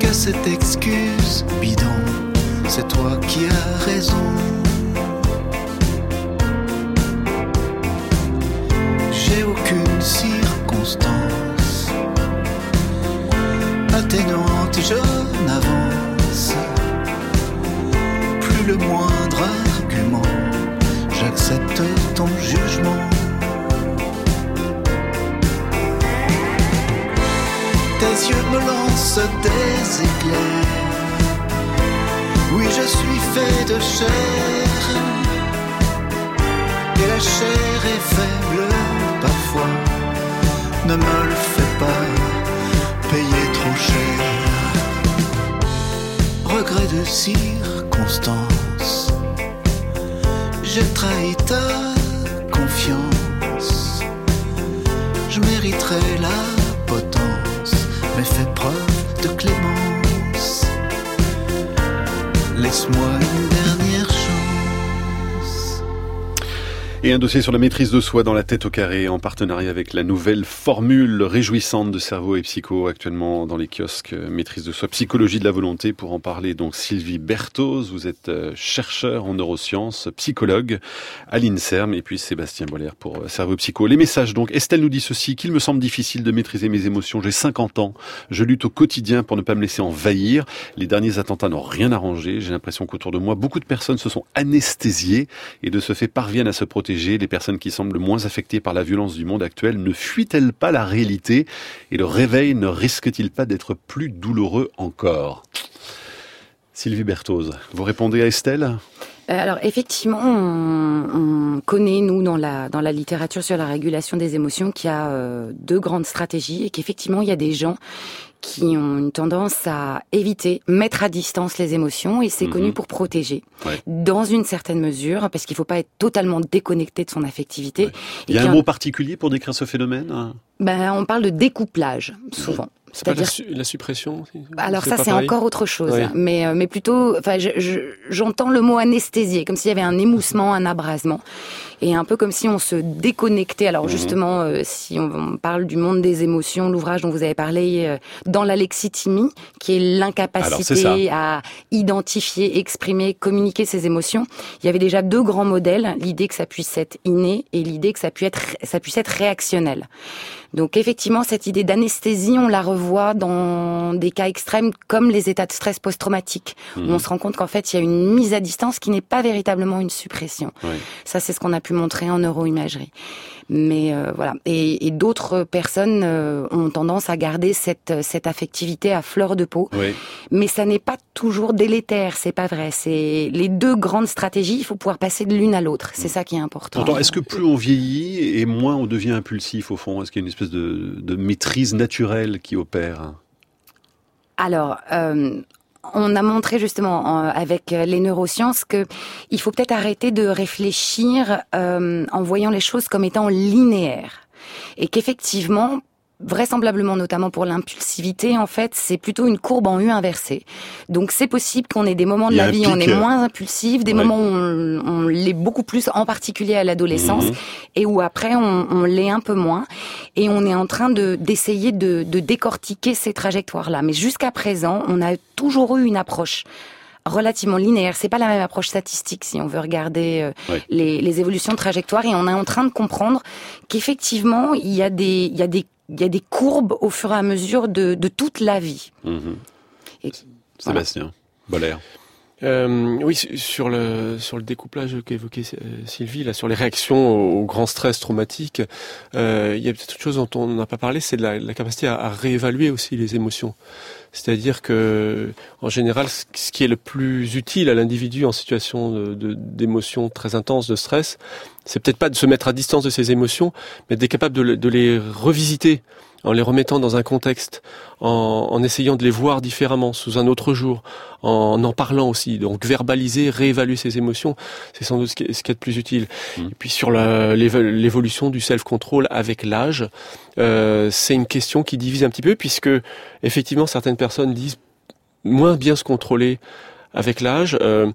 que cette excuse bidon, c'est toi qui as raison. J'ai aucune circonstance atténuante, je n'avance plus le moindre argument, j'accepte ton jugement. Tes yeux me lancent des éclairs. Oui, je suis fait de chair. Et la chair est faible parfois. Ne me le fais pas payer trop cher. Regret de circonstance. J'ai trahi ta confiance. Je mériterais la potence. Mais fais preuve de clémence. Laisse-moi une dernière chance. Et un dossier sur la maîtrise de soi dans la tête au carré, en partenariat avec la nouvelle formule réjouissante de Cerveau et Psycho, actuellement dans les kiosques. Maîtrise de soi, psychologie de la volonté. Pour en parler, donc Sylvie Berthoz, vous êtes chercheur en neurosciences, psychologue à l'INSERM, et puis Sébastien Boller pour Cerveau et Psycho. Les messages donc. Estelle nous dit ceci: qu'il me semble difficile de maîtriser mes émotions. J'ai cinquante ans, je lutte au quotidien pour ne pas me laisser envahir. Les derniers attentats n'ont rien arrangé. J'ai l'impression qu'autour de moi, beaucoup de personnes se sont anesthésiées et de ce fait parviennent à se protéger. Les personnes qui semblent moins affectées par la violence du monde actuel ne fuient-elles pas la réalité? Et le réveil ne risque-t-il pas d'être plus douloureux encore? Sylvie Berthoz, vous répondez à Estelle? Alors effectivement, on, on connaît, nous, dans la, dans la littérature sur la régulation des émotions, qu'il y a euh, deux grandes stratégies et qu'effectivement, il y a des gens qui ont une tendance à éviter, mettre à distance les émotions, et c'est mmh. connu pour protéger, ouais. dans une certaine mesure, parce qu'il ne faut pas être totalement déconnecté de son affectivité. Ouais. Il y a un mot particulier pour décrire ce phénomène? Ben, on parle de découplage, souvent. Ouais. C'est pas la, su- la suppression? Alors ça, c'est pareil. encore autre chose. Oui. Mais, euh, mais plutôt, enfin, je, je, j'entends le mot anesthésier, comme s'il y avait un émoussement, un abrasement. Et un peu comme si on se déconnectait. Alors mmh. justement, euh, si on, on parle du monde des émotions, l'ouvrage dont vous avez parlé, euh, dans l'alexithymie, qui est l'incapacité Alors, c'est à identifier, exprimer, communiquer ses émotions, il y avait déjà deux grands modèles. L'idée que ça puisse être inné et l'idée que ça puisse être, ça puisse être réactionnel. Donc effectivement, cette idée d'anesthésie, on la revoit dans des cas extrêmes comme les états de stress post-traumatique, mmh. où on se rend compte qu'en fait, il y a une mise à distance qui n'est pas véritablement une suppression. Oui. Ça, c'est ce qu'on a pu montrer en neuroimagerie. Mais euh, voilà. Et, et d'autres personnes euh, ont tendance à garder cette, cette affectivité à fleur de peau. Oui. Mais ça n'est pas toujours délétère, c'est pas vrai. C'est les deux grandes stratégies, il faut pouvoir passer de l'une à l'autre. C'est mmh. ça qui est important. Attends, est-ce que plus on vieillit et moins on devient impulsif au fond? Est-ce qu'il y a une espèce de, de maîtrise naturelle qui opère? Alors, euh, on a montré justement en, avec les neurosciences que il faut peut-être arrêter de réfléchir euh, en voyant les choses comme étant linéaires, et qu'effectivement, vraisemblablement notamment pour l'impulsivité, en fait, c'est plutôt une courbe en U inversée. Donc c'est possible qu'on ait des moments de la vie où on est moins impulsif, des ouais. moments où on, on l'est beaucoup plus, en particulier à l'adolescence, mmh. et où après on, on l'est un peu moins. Et on est en train de d'essayer de, de décortiquer ces trajectoires-là. Mais jusqu'à présent, on a toujours eu une approche relativement linéaire. C'est pas la même approche statistique si on veut regarder euh, ouais. les, les évolutions de trajectoire. Et on est en train de comprendre qu'effectivement, il y a des, il y a des Il y a des courbes au fur et à mesure de, de toute la vie. Mmh. Et, Sébastien Boller. Euh, oui, sur le sur le découplage qu'évoquait Sylvie, là, sur les réactions au, au grand stress traumatique, euh, il y a peut-être autre chose dont on n'a pas parlé, c'est de la, la capacité à, à réévaluer aussi les émotions. C'est-à-dire que, en général, ce qui est le plus utile à l'individu en situation de, de, d'émotions très intenses, de stress, c'est peut-être pas de se mettre à distance de ses émotions, mais d'être capable de, de les revisiter en les remettant dans un contexte, en, en essayant de les voir différemment, sous un autre jour, en en parlant aussi. Donc verbaliser, réévaluer ses émotions, c'est sans doute ce qui est, ce qui est le plus utile. Mmh. Et puis sur la, l'évolution du self-control avec l'âge, euh, c'est une question qui divise un petit peu, puisque effectivement certaines personnes disent moins bien se contrôler avec l'âge. Euh,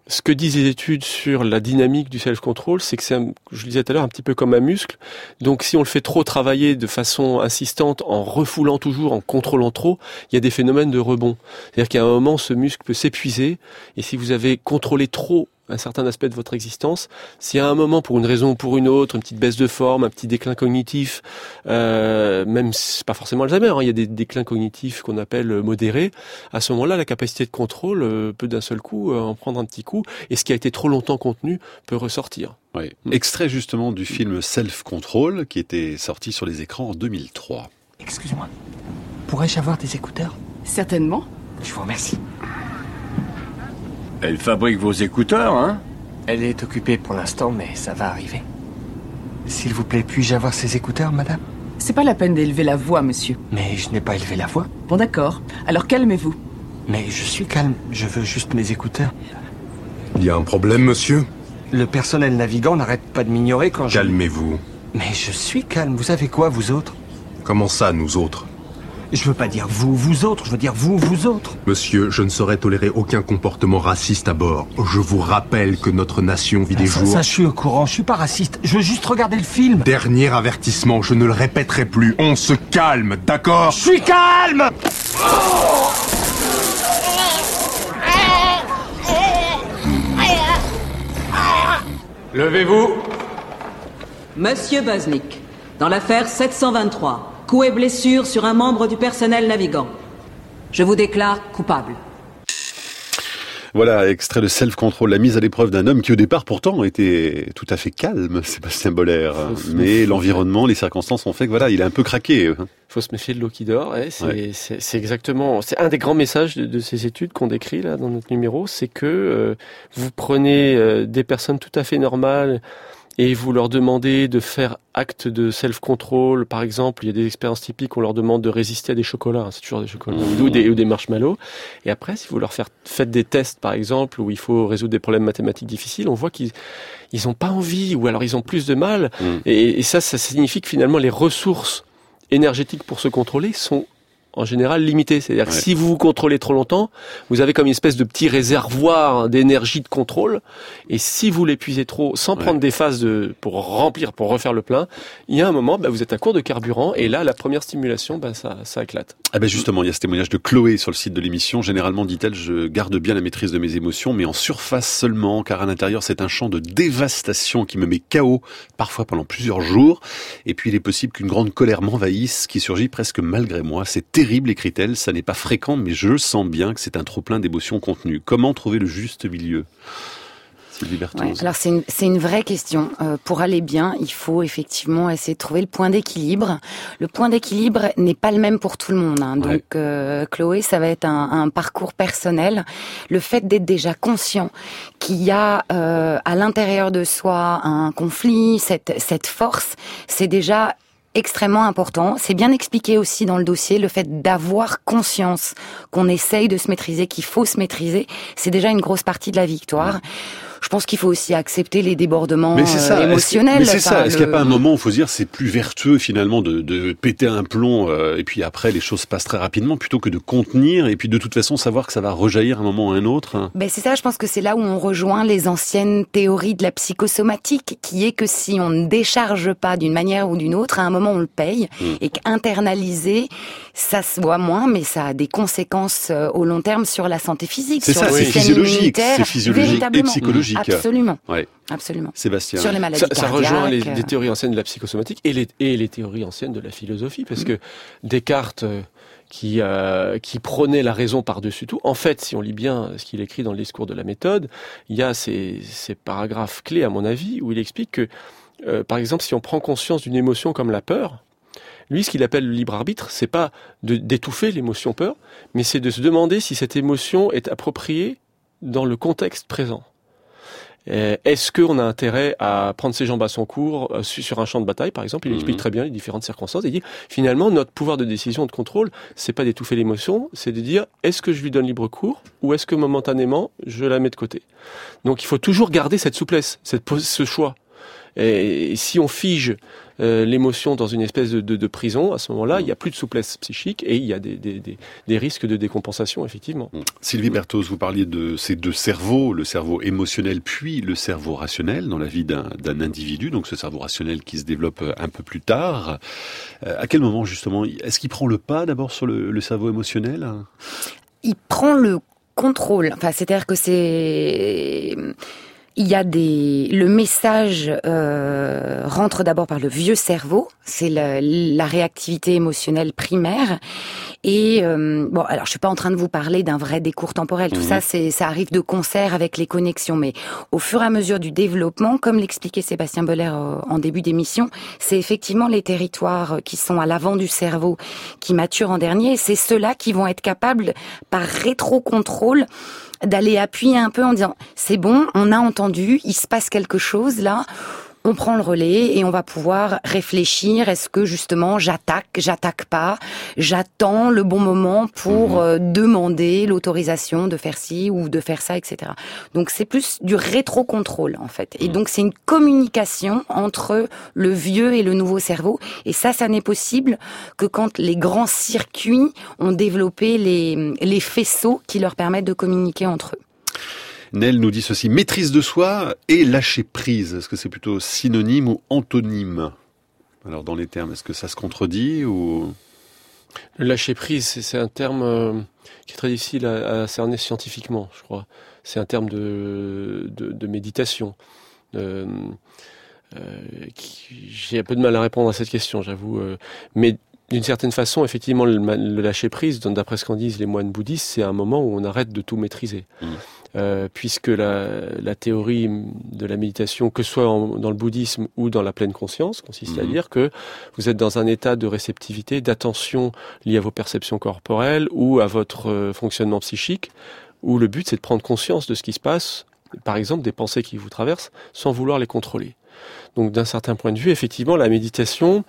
ce que disent les études sur la dynamique du self-control, c'est que c'est, un, je le disais tout à l'heure, un petit peu comme un muscle. Donc si on le fait trop travailler de façon insistante, en refoulant toujours, en contrôlant trop, il y a des phénomènes de rebond. C'est-à-dire qu'à un moment, ce muscle peut s'épuiser, et si vous avez contrôlé trop un certain aspect de votre existence, si à un moment, pour une raison ou pour une autre, une petite baisse de forme, un petit déclin cognitif, euh, même si c'est pas forcément Alzheimer, hein, il y a des déclins cognitifs qu'on appelle modérés, à ce moment-là, la capacité de contrôle euh, peut d'un seul coup euh, en prendre un petit coup, et ce qui a été trop longtemps contenu peut ressortir. Oui. Extrait justement du film Self-Control, qui était sorti sur les écrans en deux mille trois. Excuse-moi, pourrais-je avoir des écouteurs ? Certainement. Je vous remercie. Elle fabrique vos écouteurs, hein ? Elle est occupée pour l'instant, mais ça va arriver. S'il vous plaît, puis-je avoir ces écouteurs, madame ? C'est pas la peine d'élever la voix, monsieur. Mais je n'ai pas élevé la voix. Bon, d'accord. Alors calmez-vous. Mais je suis calme. Je veux juste mes écouteurs. Il y a un problème, monsieur ? Le personnel navigant n'arrête pas de m'ignorer quand je... Calmez-vous. Mais je suis calme. Vous savez quoi, vous autres ? Comment ça, nous autres ? Je veux pas dire vous, vous autres, je veux dire vous, vous autres. Monsieur, je ne saurais tolérer aucun comportement raciste à bord. Je vous rappelle que notre nation vit des ça, jours... Ça, je suis au courant, je suis pas raciste. Je veux juste regarder le film. Dernier avertissement, je ne le répéterai plus. On se calme, d'accord ? Je suis calme ! Levez-vous. Monsieur Baznik, dans l'affaire sept cent vingt-trois... coups et blessures sur un membre du personnel navigant. Je vous déclare coupable. Voilà, extrait de Self-Control, la mise à l'épreuve d'un homme qui au départ pourtant était tout à fait calme, Sébastien Boller. Mais l'environnement, les circonstances ont fait que voilà, il a un peu craqué. Il faut se méfier de l'eau qui dort. Ouais, c'est, ouais. c'est, c'est exactement, c'est un des grands messages de, de ces études qu'on décrit là dans notre numéro, c'est que euh, vous prenez euh, des personnes tout à fait normales et vous leur demandez de faire acte de self-control. Par exemple, il y a des expériences typiques, on leur demande de résister à des chocolats, hein, c'est toujours des chocolats, mmh. ou, des, ou des marshmallows. Et après, si vous leur faire, faites des tests, par exemple, où il faut résoudre des problèmes mathématiques difficiles, on voit qu'ils ils ont pas envie, ou alors ils ont plus de mal. Mmh. Et, et ça, ça signifie que finalement, les ressources énergétiques pour se contrôler sont en général limité. C'est-à-dire ouais. que si vous vous contrôlez trop longtemps, vous avez comme une espèce de petit réservoir d'énergie de contrôle. Et si vous l'épuisez trop, sans ouais. prendre des phases de, pour remplir, pour refaire le plein, il y a un moment, bah, vous êtes à court de carburant. Et là, la première stimulation, bah, ça, ça éclate. Ah ben justement, il y a ce témoignage de Chloé sur le site de l'émission. Généralement, dit-elle, je garde bien la maîtrise de mes émotions, mais en surface seulement, car à l'intérieur, c'est un champ de dévastation qui me met K O, parfois pendant plusieurs jours. Et puis, il est possible qu'une grande colère m'envahisse, qui surgit presque malgré moi. C'est terrible, écrit-elle, ça n'est pas fréquent, mais je sens bien que c'est un trop-plein d'émotions contenues. Comment trouver le juste milieu ? Ouais, alors c'est une, c'est une vraie question. Euh, pour aller bien, il faut effectivement essayer de trouver le point d'équilibre. Le point d'équilibre n'est pas le même pour tout le monde. Hein. Ouais. Donc euh, Chloé, ça va être un, un parcours personnel. Le fait d'être déjà conscient qu'il y a euh, à l'intérieur de soi un conflit, cette, cette force, c'est déjà extrêmement important. C'est bien expliqué aussi dans le dossier, le fait d'avoir conscience qu'on essaye de se maîtriser, qu'il faut se maîtriser, c'est déjà une grosse partie de la victoire. Ouais. Je pense qu'il faut aussi accepter les débordements mais c'est ça. Euh, émotionnels. Mais c'est ça. Est-ce le... qu'il n'y a pas un moment où il faut se dire c'est plus vertueux finalement de, de péter un plomb euh, et puis après les choses passent très rapidement plutôt que de contenir et puis de toute façon savoir que ça va rejaillir un moment ou un autre. Hein. Ben c'est ça. Je pense que c'est là où on rejoint les anciennes théories de la psychosomatique, qui est que si on ne décharge pas d'une manière ou d'une autre, à un moment on le paye mmh. et qu'internaliser, ça se voit moins, mais ça a des conséquences au long terme sur la santé physique, c'est sur ça, le c'est système physiologique, immunitaire, c'est physiologique et psychologique. Absolument. Ouais. Absolument. Sébastien. Sur les maladies ça, cardiaques. Ça rejoint les, les théories anciennes de la psychosomatique et les, et les théories anciennes de la philosophie, parce mmh. que Descartes, euh, qui, euh, qui prônait la raison par-dessus tout, en fait, si on lit bien ce qu'il écrit dans le discours de la méthode, il y a ces, ces paragraphes clés, à mon avis, où il explique que, euh, par exemple, si on prend conscience d'une émotion comme la peur, lui, ce qu'il appelle le libre arbitre, c'est pas de, d'étouffer l'émotion peur, mais c'est de se demander si cette émotion est appropriée dans le contexte présent. Est-ce qu'on a intérêt à prendre ses jambes à son cours sur un champ de bataille, par exemple? Il explique très bien les différentes circonstances et dit finalement notre pouvoir de décision, de contrôle, c'est pas d'étouffer l'émotion, c'est de dire est-ce que je lui donne libre cours ou est-ce que momentanément je la mets de côté. Donc il faut toujours garder cette souplesse, cette, ce choix. Et, et si on fige euh, l'émotion dans une espèce de, de, de prison, à ce moment-là, il n'y a plus de souplesse psychique et il y a des, des, des, des risques de décompensation, effectivement. Sylvie Berthos, vous parliez de ces deux cerveaux, le cerveau émotionnel puis le cerveau rationnel dans la vie d'un, d'un individu, donc ce cerveau rationnel qui se développe un peu plus tard. Euh, à quel moment, justement, est-ce qu'il prend le pas d'abord sur le, le cerveau émotionnel ? Il prend le contrôle. Enfin, c'est-à-dire que c'est... Il y a des, le message euh, rentre d'abord par le vieux cerveau, c'est la, la réactivité émotionnelle primaire. Et euh, bon, alors je suis pas en train de vous parler d'un vrai décours temporel. Tout mmh. ça, c'est, ça arrive de concert avec les connexions. Mais au fur et à mesure du développement, comme l'expliquait Sébastien Boller euh, en début d'émission, c'est effectivement les territoires qui sont à l'avant du cerveau qui maturent en dernier. Et c'est ceux-là qui vont être capables, par rétro-contrôle, d'aller appuyer un peu en disant c'est bon, on a entendu, il se passe quelque chose là, on prend le relais et on va pouvoir réfléchir, est-ce que justement j'attaque, j'attaque pas, j'attends le bon moment pour euh, demander l'autorisation de faire ci ou de faire ça, et cetera. Donc c'est plus du rétro-contrôle en fait. Et donc c'est une communication entre le vieux et le nouveau cerveau. Et ça, ça n'est possible que quand les grands circuits ont développé les, les faisceaux qui leur permettent de communiquer entre eux. Nel nous dit ceci, maîtrise de soi et lâcher prise. Est-ce que c'est plutôt synonyme ou antonyme ? Alors dans les termes, est-ce que ça se contredit ou... Le lâcher prise, c'est, c'est un terme euh, qui est très difficile à, à cerner scientifiquement, je crois. C'est un terme de, de, de méditation. Euh, euh, qui, j'ai un peu de mal à répondre à cette question, j'avoue. Euh, mais d'une certaine façon, effectivement, le, le lâcher prise, d'après ce qu'en disent les moines bouddhistes, c'est un moment où on arrête de tout maîtriser. Mmh. Euh, puisque la, la théorie de la méditation, que ce soit en, dans le bouddhisme ou dans la pleine conscience, consiste mmh. à dire que vous êtes dans un état de réceptivité, d'attention lié à vos perceptions corporelles ou à votre euh, fonctionnement psychique, où le but c'est de prendre conscience de ce qui se passe, par exemple des pensées qui vous traversent, sans vouloir les contrôler. Donc d'un certain point de vue, effectivement, la méditation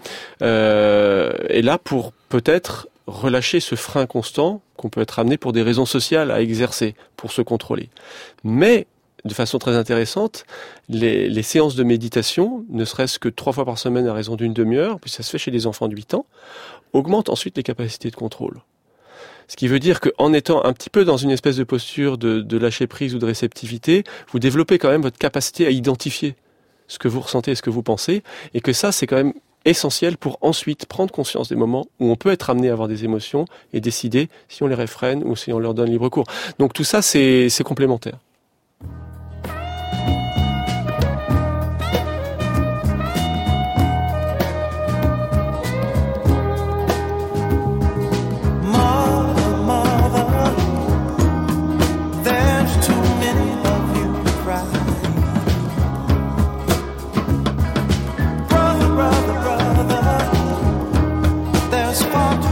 euh, est là pour peut-être relâcher ce frein constant qu'on peut être amené pour des raisons sociales à exercer, pour se contrôler. Mais, de façon très intéressante, les, les séances de méditation, ne serait-ce que trois fois par semaine à raison d'une demi-heure, puis ça se fait chez les enfants de huit ans, augmentent ensuite les capacités de contrôle. Ce qui veut dire qu'en étant un petit peu dans une espèce de posture de, de lâcher prise ou de réceptivité, vous développez quand même votre capacité à identifier ce que vous ressentez et ce que vous pensez, et que ça, c'est quand même essentiel pour ensuite prendre conscience des moments où on peut être amené à avoir des émotions et décider si on les réfrène ou si on leur donne libre cours. Donc tout ça, c'est, c'est complémentaire.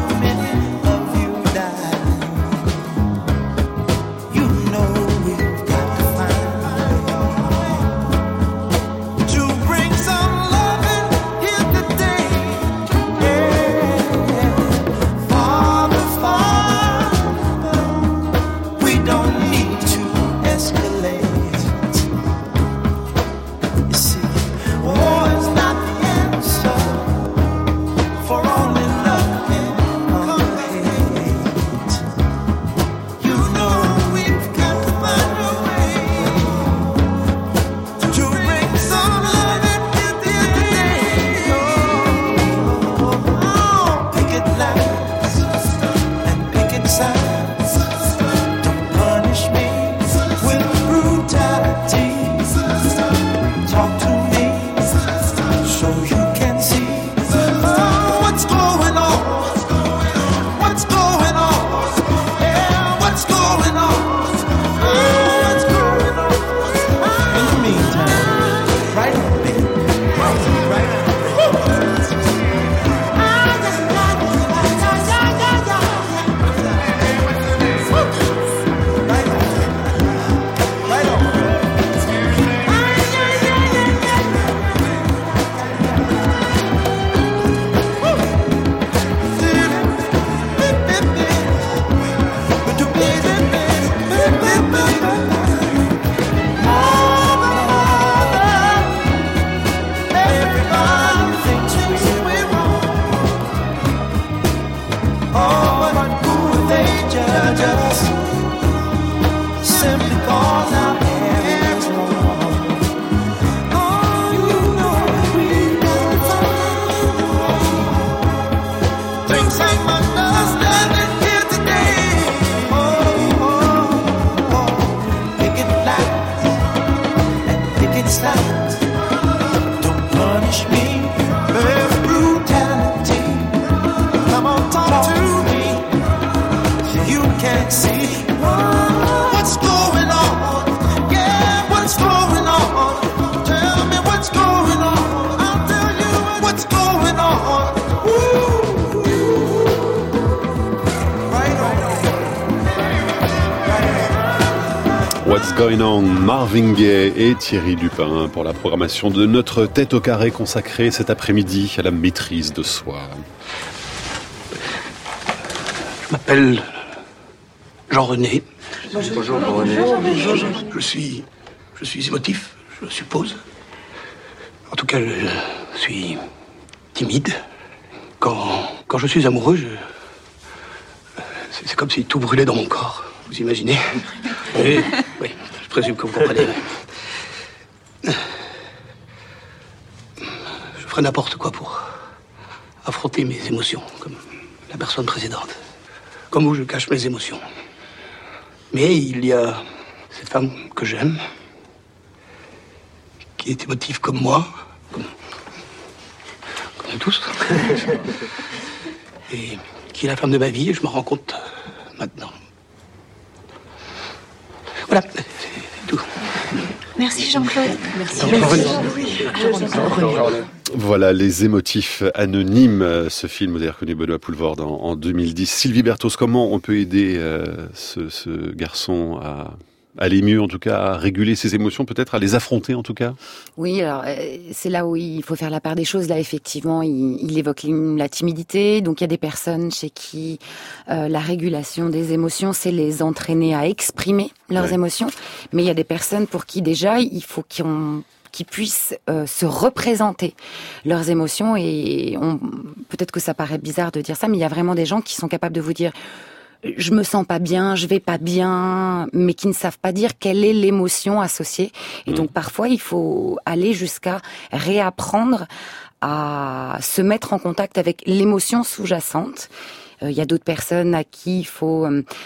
You know we've got see. What's going on? Yeah, what's going on? Tell me what's going on. I'll tell you what's going on. Woo. Right on. What's Going On, Marvin Gaye et Thierry Dupin pour la programmation de notre Tête au carré consacrée cet après-midi à la maîtrise de soi. Je m'appelle Jean-René. Bonjour, Bonjour René. Je suis, je suis émotif, je suppose. En tout cas, je suis timide. Quand, quand je suis amoureux, je, c'est, c'est comme si tout brûlait dans mon corps. Vous imaginez? Et, oui, je présume que vous comprenez. Je ferai n'importe quoi pour affronter mes émotions, comme la personne précédente. Comme où je cache mes émotions. Mais il y a cette femme que j'aime, qui est émotive comme moi, comme, comme nous tous, et qui est la femme de ma vie, et je m'en rends compte maintenant. Voilà, c'est tout. Merci Jean-Claude. Merci. Voilà, Les émotifs anonymes, ce film, vous avez reconnu Benoît Poelvoorde en, en deux mille dix. Sylvie Berthos, comment on peut aider euh, ce, ce garçon à aller mieux, en tout cas, à réguler ses émotions, peut-être, à les affronter, en tout cas? Oui, alors c'est là où il faut faire la part des choses. Là, effectivement, il, il évoque la timidité. Donc, il y a des personnes chez qui euh, la régulation des émotions, c'est les entraîner à exprimer leurs ouais. émotions. Mais il y a des personnes pour qui, déjà, il faut qu'ils ont... qui puissent euh, se représenter leurs émotions et on, peut-être que ça paraît bizarre de dire ça, mais il y a vraiment des gens qui sont capables de vous dire je me sens pas bien, je vais pas bien, mais qui ne savent pas dire quelle est l'émotion associée. Et mmh. donc parfois il faut aller jusqu'à réapprendre à se mettre en contact avec l'émotion sous-jacente. Il y a d'autres personnes à qui il faut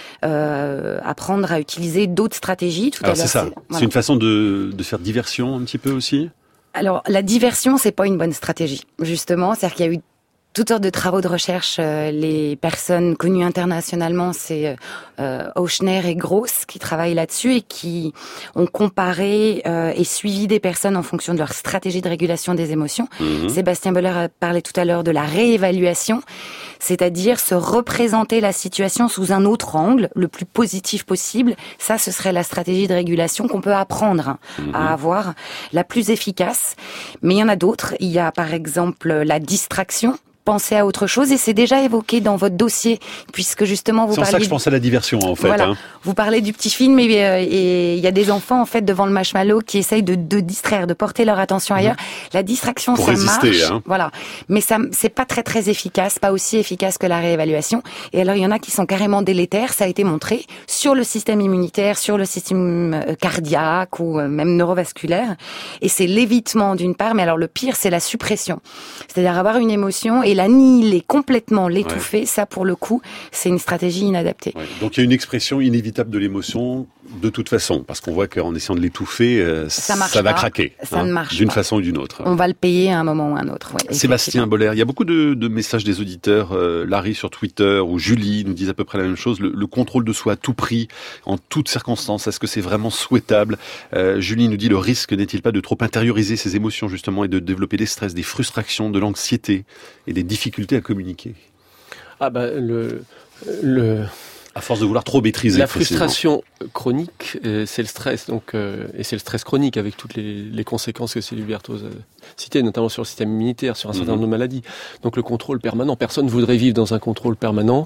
euh, apprendre à utiliser d'autres stratégies. Tout Alors à l'heure, c'est ça, c'est, voilà. c'est une façon de, de faire diversion un petit peu aussi. Alors la diversion, c'est pas une bonne stratégie, justement. C'est-à-dire qu'il y a eu toutes sortes de travaux de recherche. Euh, les personnes connues internationalement, c'est euh, Ochner et Gross qui travaillent là-dessus et qui ont comparé euh, et suivi des personnes en fonction de leur stratégie de régulation des émotions. Mmh. Sébastien Boller a parlé tout à l'heure de la réévaluation, c'est-à-dire se représenter la situation sous un autre angle, le plus positif possible. Ça, ce serait la stratégie de régulation qu'on peut apprendre hein, mmh. à avoir, la plus efficace. Mais il y en a d'autres. Il y a par exemple la distraction. Penser à autre chose et c'est déjà évoqué dans votre dossier puisque justement vous c'est parliez... C'est ça que je pense à la diversion en fait. Voilà, hein. Vous parlez du petit film et il y a des enfants en fait devant le marshmallow qui essayent de, de distraire, de porter leur attention ailleurs. Mmh. La distraction Pour ça résister, marche, hein. voilà, mais ça c'est pas très très efficace, pas aussi efficace que la réévaluation. Et alors il y en a qui sont carrément délétères, ça a été montré sur le système immunitaire, sur le système cardiaque ou même neurovasculaire. Et c'est l'évitement d'une part, mais alors le pire c'est la suppression, c'est-à-dire avoir une émotion et l'annihiler complètement, l'étouffer, ouais. ça pour le coup, c'est une stratégie inadaptée. Ouais. Donc il y a une expression inévitable de l'émotion de toute façon, parce qu'on voit qu'en essayant de l'étouffer, euh, ça, ça va craquer. Ça hein, ne marche d'une pas. façon ou d'une autre. On va le payer à un moment ou à un autre. Ouais, Sébastien Boller, il y a beaucoup de, de messages des auditeurs, euh, Larry sur Twitter ou Julie nous disent à peu près la même chose, le, le contrôle de soi à tout prix, en toutes circonstances, est-ce que c'est vraiment souhaitable? euh, Julie nous dit, le risque n'est-il pas de trop intérioriser ses émotions justement et de développer des stress, des frustrations, de l'anxiété et des difficultés à communiquer? Ah bah le... le... À force de vouloir trop maîtriser. La frustration chronique, euh, c'est le stress, donc euh, et c'est le stress chronique avec toutes les, les conséquences que Sylvie Berthos a citées, notamment sur le système immunitaire, sur un certain nombre de maladies. Donc le contrôle permanent, personne ne voudrait vivre dans un contrôle permanent.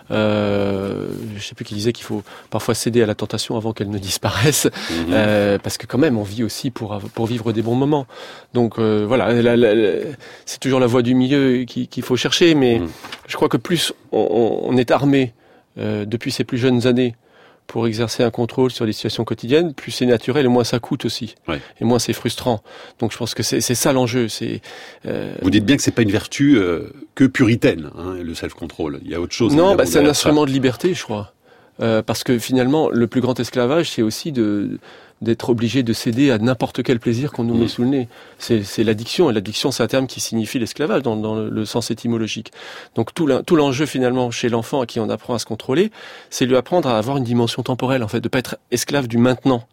Euh, je ne sais plus qui disait qu'il faut parfois céder à la tentation avant qu'elle ne disparaisse, mmh. euh, parce que quand même on vit aussi pour pour vivre des bons moments. Donc euh, voilà, la, la, la, c'est toujours la voie du milieu qu'il, qu'il faut chercher, mais mmh. je crois que plus on, on est armé Euh, depuis ses plus jeunes années pour exercer un contrôle sur les situations quotidiennes, plus c'est naturel et moins ça coûte aussi. Ouais. Et moins c'est frustrant. Donc je pense que c'est, c'est ça l'enjeu. C'est, euh... Vous dites bien que c'est pas une vertu euh, que puritaine, hein, le self-control. Il y a autre chose. Non, bah, c'est un instrument ça. de liberté, je crois. Euh, parce que finalement, le plus grand esclavage, c'est aussi de, d'être obligé de céder à n'importe quel plaisir qu'on nous met sous le nez. C'est, c'est l'addiction, et l'addiction c'est un terme qui signifie l'esclavage dans, dans le, le sens étymologique. Donc tout, la, tout l'enjeu finalement chez l'enfant à qui on apprend à se contrôler, c'est lui apprendre à avoir une dimension temporelle, en fait, de pas être esclave du maintenant.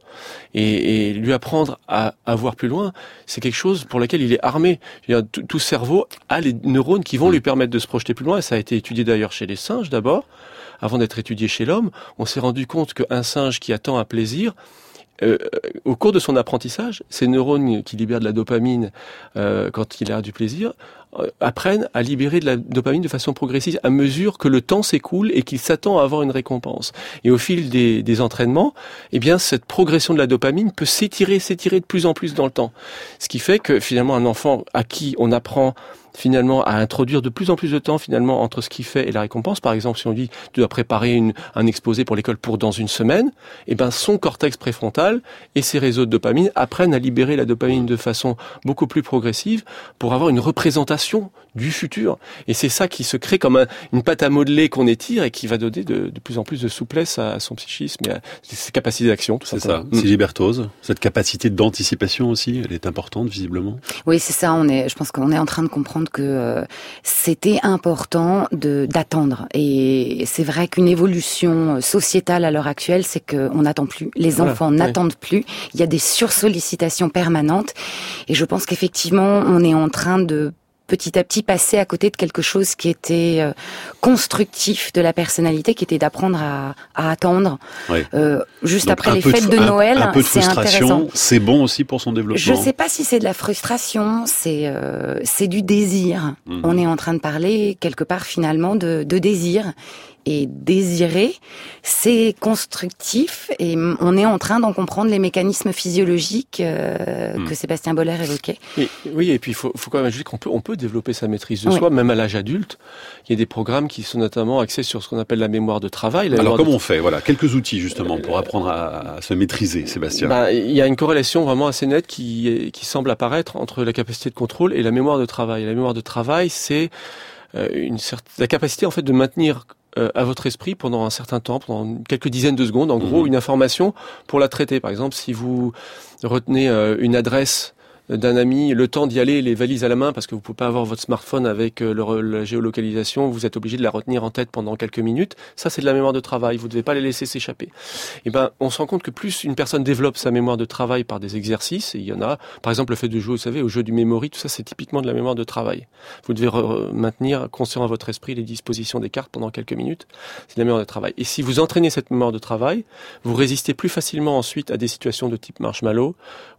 Et, et lui apprendre à, à voir plus loin, c'est quelque chose pour lequel il est armé. Je veux dire, tout, tout cerveau a les neurones qui vont lui permettre de se projeter plus loin, et ça a été étudié d'ailleurs chez les singes d'abord, avant d'être étudié chez l'homme. On s'est rendu compte qu'un singe qui attend un plaisir, Euh, au cours de son apprentissage, ces neurones qui libèrent de la dopamine euh, quand il a du plaisir euh, apprennent à libérer de la dopamine de façon progressive à mesure que le temps s'écoule et qu'il s'attend à avoir une récompense. Et au fil des, des entraînements, eh bien cette progression de la dopamine peut s'étirer, s'étirer de plus en plus dans le temps. Ce qui fait que finalement un enfant à qui on apprend finalement à introduire de plus en plus de temps finalement entre ce qu'il fait et la récompense. Par exemple, si on dit tu dois préparer une, un exposé pour l'école pour dans une semaine, eh ben son cortex préfrontal et ses réseaux de dopamine apprennent à libérer la dopamine de façon beaucoup plus progressive pour avoir une représentation du futur. Et c'est ça qui se crée comme un, une pâte à modeler qu'on étire et qui va donner de, de plus en plus de souplesse à, à son psychisme et à ses capacités d'action. Tout c'est simplement. ça. Sylvie Berthoz, cette capacité d'anticipation aussi, elle est importante visiblement. Oui, c'est ça. On est, je pense qu'on est en train de comprendre que euh, c'était important de d'attendre. Et c'est vrai qu'une évolution sociétale à l'heure actuelle, c'est qu'on n'attend plus. Les Voilà, enfants ouais. n'attendent plus. Il y a des sursollicitations permanentes. Et je pense qu'effectivement, on est en train de petit à petit passer à côté de quelque chose qui était euh, constructif de la personnalité, qui était d'apprendre à, à attendre. Oui. Euh, juste Donc, après un les peu fêtes de, un- Noël, un peu de c'est frustration, intéressant. c'est bon aussi pour son développement. Je sais pas si c'est de la frustration, c'est euh, c'est du désir. Mhm. On est en train de parler quelque part finalement de, de désir. Et désirer, c'est constructif et on est en train d'en comprendre les mécanismes physiologiques euh, Mhm. que Sébastien Boller évoquait. Et, oui, et puis il faut, faut quand même ajouter qu'on peut, on peut développer sa maîtrise de Oui. soi, même à l'âge adulte. Il y a des programmes qui sont notamment axés sur ce qu'on appelle la mémoire de travail. La Alors mémoire comment de... on fait? Voilà, quelques outils justement pour apprendre à, à se maîtriser, Sébastien. Ben, il y a une corrélation vraiment assez nette qui, est- qui semble apparaître entre la capacité de contrôle et la mémoire de travail. La mémoire de travail, c'est euh, une cer- la capacité en fait de maintenir euh, à votre esprit pendant un certain temps, pendant quelques dizaines de secondes, en gros, une information pour la traiter. Par exemple, si vous retenez euh, une adresse d'un ami, le temps d'y aller, les valises à la main, parce que vous pouvez pas avoir votre smartphone avec euh, le, la géolocalisation, vous êtes obligé de la retenir en tête pendant quelques minutes. Ça, c'est de la mémoire de travail. Vous devez pas les laisser s'échapper. Et ben, on se rend compte que plus une personne développe sa mémoire de travail par des exercices, et il y en a, par exemple, le fait de jouer, vous savez, au jeu du memory, tout ça, c'est typiquement de la mémoire de travail. Vous devez re- maintenir conscient à votre esprit les dispositions des cartes pendant quelques minutes. C'est de la mémoire de travail. Et si vous entraînez cette mémoire de travail, vous résistez plus facilement ensuite à des situations de type marshmallow,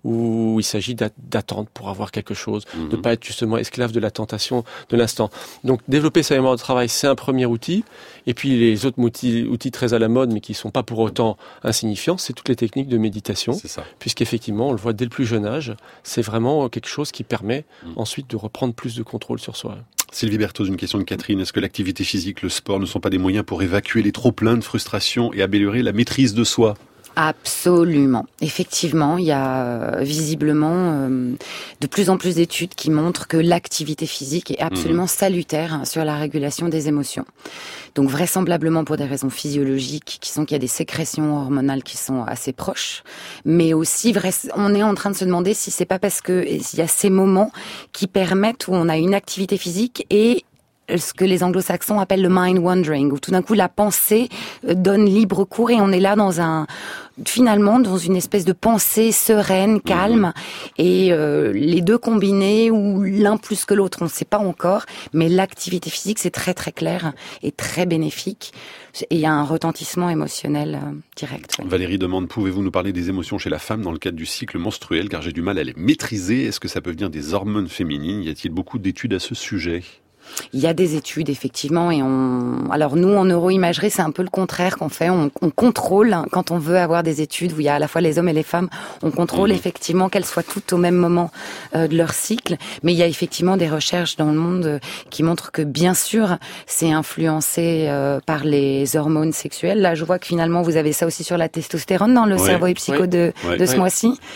où il s'agit d'a- d'attendre pour avoir quelque chose, Mhm. de pas être justement esclave de la tentation de l'instant. Donc développer sa mémoire de travail, c'est un premier outil. Et puis les autres outils, outils très à la mode, mais qui sont pas pour autant insignifiants, c'est toutes les techniques de méditation. C'est ça. Puisqu'effectivement, on le voit dès le plus jeune âge, c'est vraiment quelque chose qui permet ensuite de reprendre plus de contrôle sur soi. Sylvie Berthoz, une question de Catherine. Est-ce que l'activité physique, le sport ne sont pas des moyens pour évacuer les trop-pleins de frustration et améliorer la maîtrise de soi? Absolument. Effectivement, il y a euh, visiblement euh, de plus en plus d'études qui montrent que l'activité physique est absolument Mhm. salutaire hein, sur la régulation des émotions. Donc vraisemblablement pour des raisons physiologiques qui sont qu'il y a des sécrétions hormonales qui sont assez proches, mais aussi vrais- on est en train de se demander si c'est pas parce que il y a ces moments qui permettent où on a une activité physique et ce que les anglo-saxons appellent le mind wandering, où tout d'un coup la pensée euh, donne libre cours et on est là dans un, finalement dans une espèce de pensée sereine, calme, et euh, les deux combinés ou l'un plus que l'autre, on ne sait pas encore, mais l'activité physique c'est très très clair et très bénéfique et il y a un retentissement émotionnel euh, direct. ouais. Valérie demande, pouvez-vous nous parler des émotions chez la femme dans le cadre du cycle menstruel, car j'ai du mal à les maîtriser. Est-ce que ça peut venir des hormones féminines? Y a-t-il beaucoup d'études à ce sujet? Il y a des études effectivement et on alors nous en neuroimagerie c'est un peu le contraire qu'on fait, on, on contrôle hein, quand on veut avoir des études où il y a à la fois les hommes et les femmes, on contrôle Mhm. effectivement qu'elles soient toutes au même moment euh, de leur cycle, mais il y a effectivement des recherches dans le monde euh, qui montrent que bien sûr c'est influencé euh, par les hormones sexuelles. Là je vois que finalement vous avez ça aussi sur la testostérone dans le Ouais. cerveau et psycho Ouais. de, Ouais. de ce Ouais. mois-ci.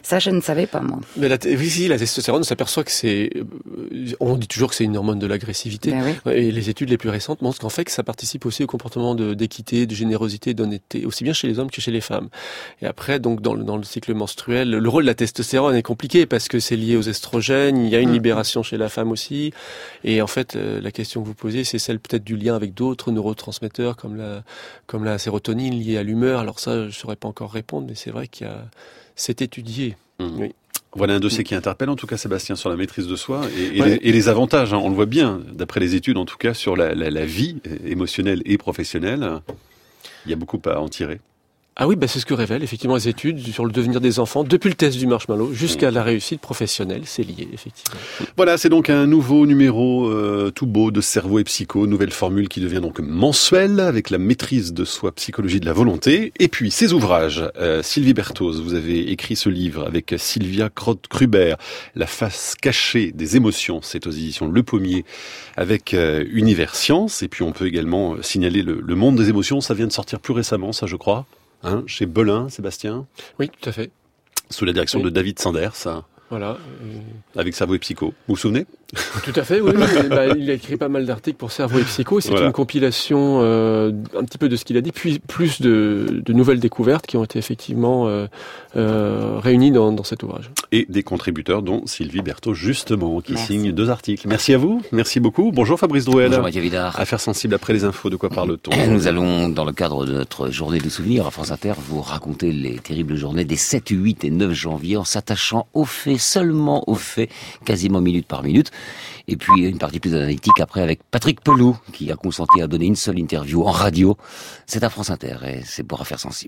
Ça, je ne savais pas, moi. Mais la, oui, si, la testostérone, on s'aperçoit que c'est, on dit toujours que c'est une hormone de l'agressivité. Ben oui. Et les études les plus récentes montrent qu'en fait, que ça participe aussi au comportement de, d'équité, de générosité, d'honnêteté, aussi bien chez les hommes que chez les femmes. Et après, donc, dans le, dans le cycle menstruel, le rôle de la testostérone est compliqué parce que c'est lié aux estrogènes, il y a une libération chez la femme aussi. Et en fait, la question que vous posez, c'est celle peut-être du lien avec d'autres neurotransmetteurs comme la, comme la sérotonine liée à l'humeur. Alors ça, je saurais pas encore répondre, mais c'est vrai qu'il y a, c'est étudié. Mmh. Oui. Voilà un dossier qui interpelle en tout cas Sébastien sur la maîtrise de soi et, et, ouais. les, et les avantages, hein, on le voit bien, d'après les études en tout cas, sur la, la, la vie émotionnelle et professionnelle. Il y a beaucoup à en tirer. Ah oui, bah c'est ce que révèlent effectivement les études sur le devenir des enfants, depuis le test du marshmallow jusqu'à la réussite professionnelle, c'est lié effectivement. Voilà, c'est donc un nouveau numéro euh, tout beau de Cerveau et Psycho, nouvelle formule qui devient donc mensuelle avec la maîtrise de soi, psychologie de la volonté. Et puis ces ouvrages, euh, Sylvie Berthoz, vous avez écrit ce livre avec Sylvia Kroth-Kruber, La face cachée des émotions, c'est aux éditions Le Pommier avec euh, Univers Science. Et puis on peut également signaler le, le monde des émotions, ça vient de sortir plus récemment, ça je crois. Hein, chez Belin, Sébastien. Oui, tout à fait. Sous la direction oui. de David Sanders. Voilà. Avec Cerveau et Psycho. Vous vous souvenez? Tout à fait, oui. oui. Bah, il a écrit pas mal d'articles pour Cerveau et Psycho. C'est voilà. une compilation euh, un petit peu de ce qu'il a dit, puis plus de, de nouvelles découvertes qui ont été effectivement euh, euh, réunies dans, dans cet ouvrage. Et des contributeurs, dont Sylvie Berthoz, justement, qui Merci. signe deux articles. Merci à vous. Merci beaucoup. Bonjour Fabrice Drouel. Bonjour Mathieu Vidard. Affaires sensibles après les infos. De quoi parle-t-on? Nous allons, dans le cadre de notre journée de souvenirs à France Inter, vous raconter les terribles journées des sept, huit et neuf janvier en s'attachant aux faits, seulement aux faits, quasiment minute par minute. Et puis une partie plus analytique après avec Patrick Pelloux, qui a consenti à donner une seule interview en radio. C'est à France Inter et c'est pour Affaires sensibles.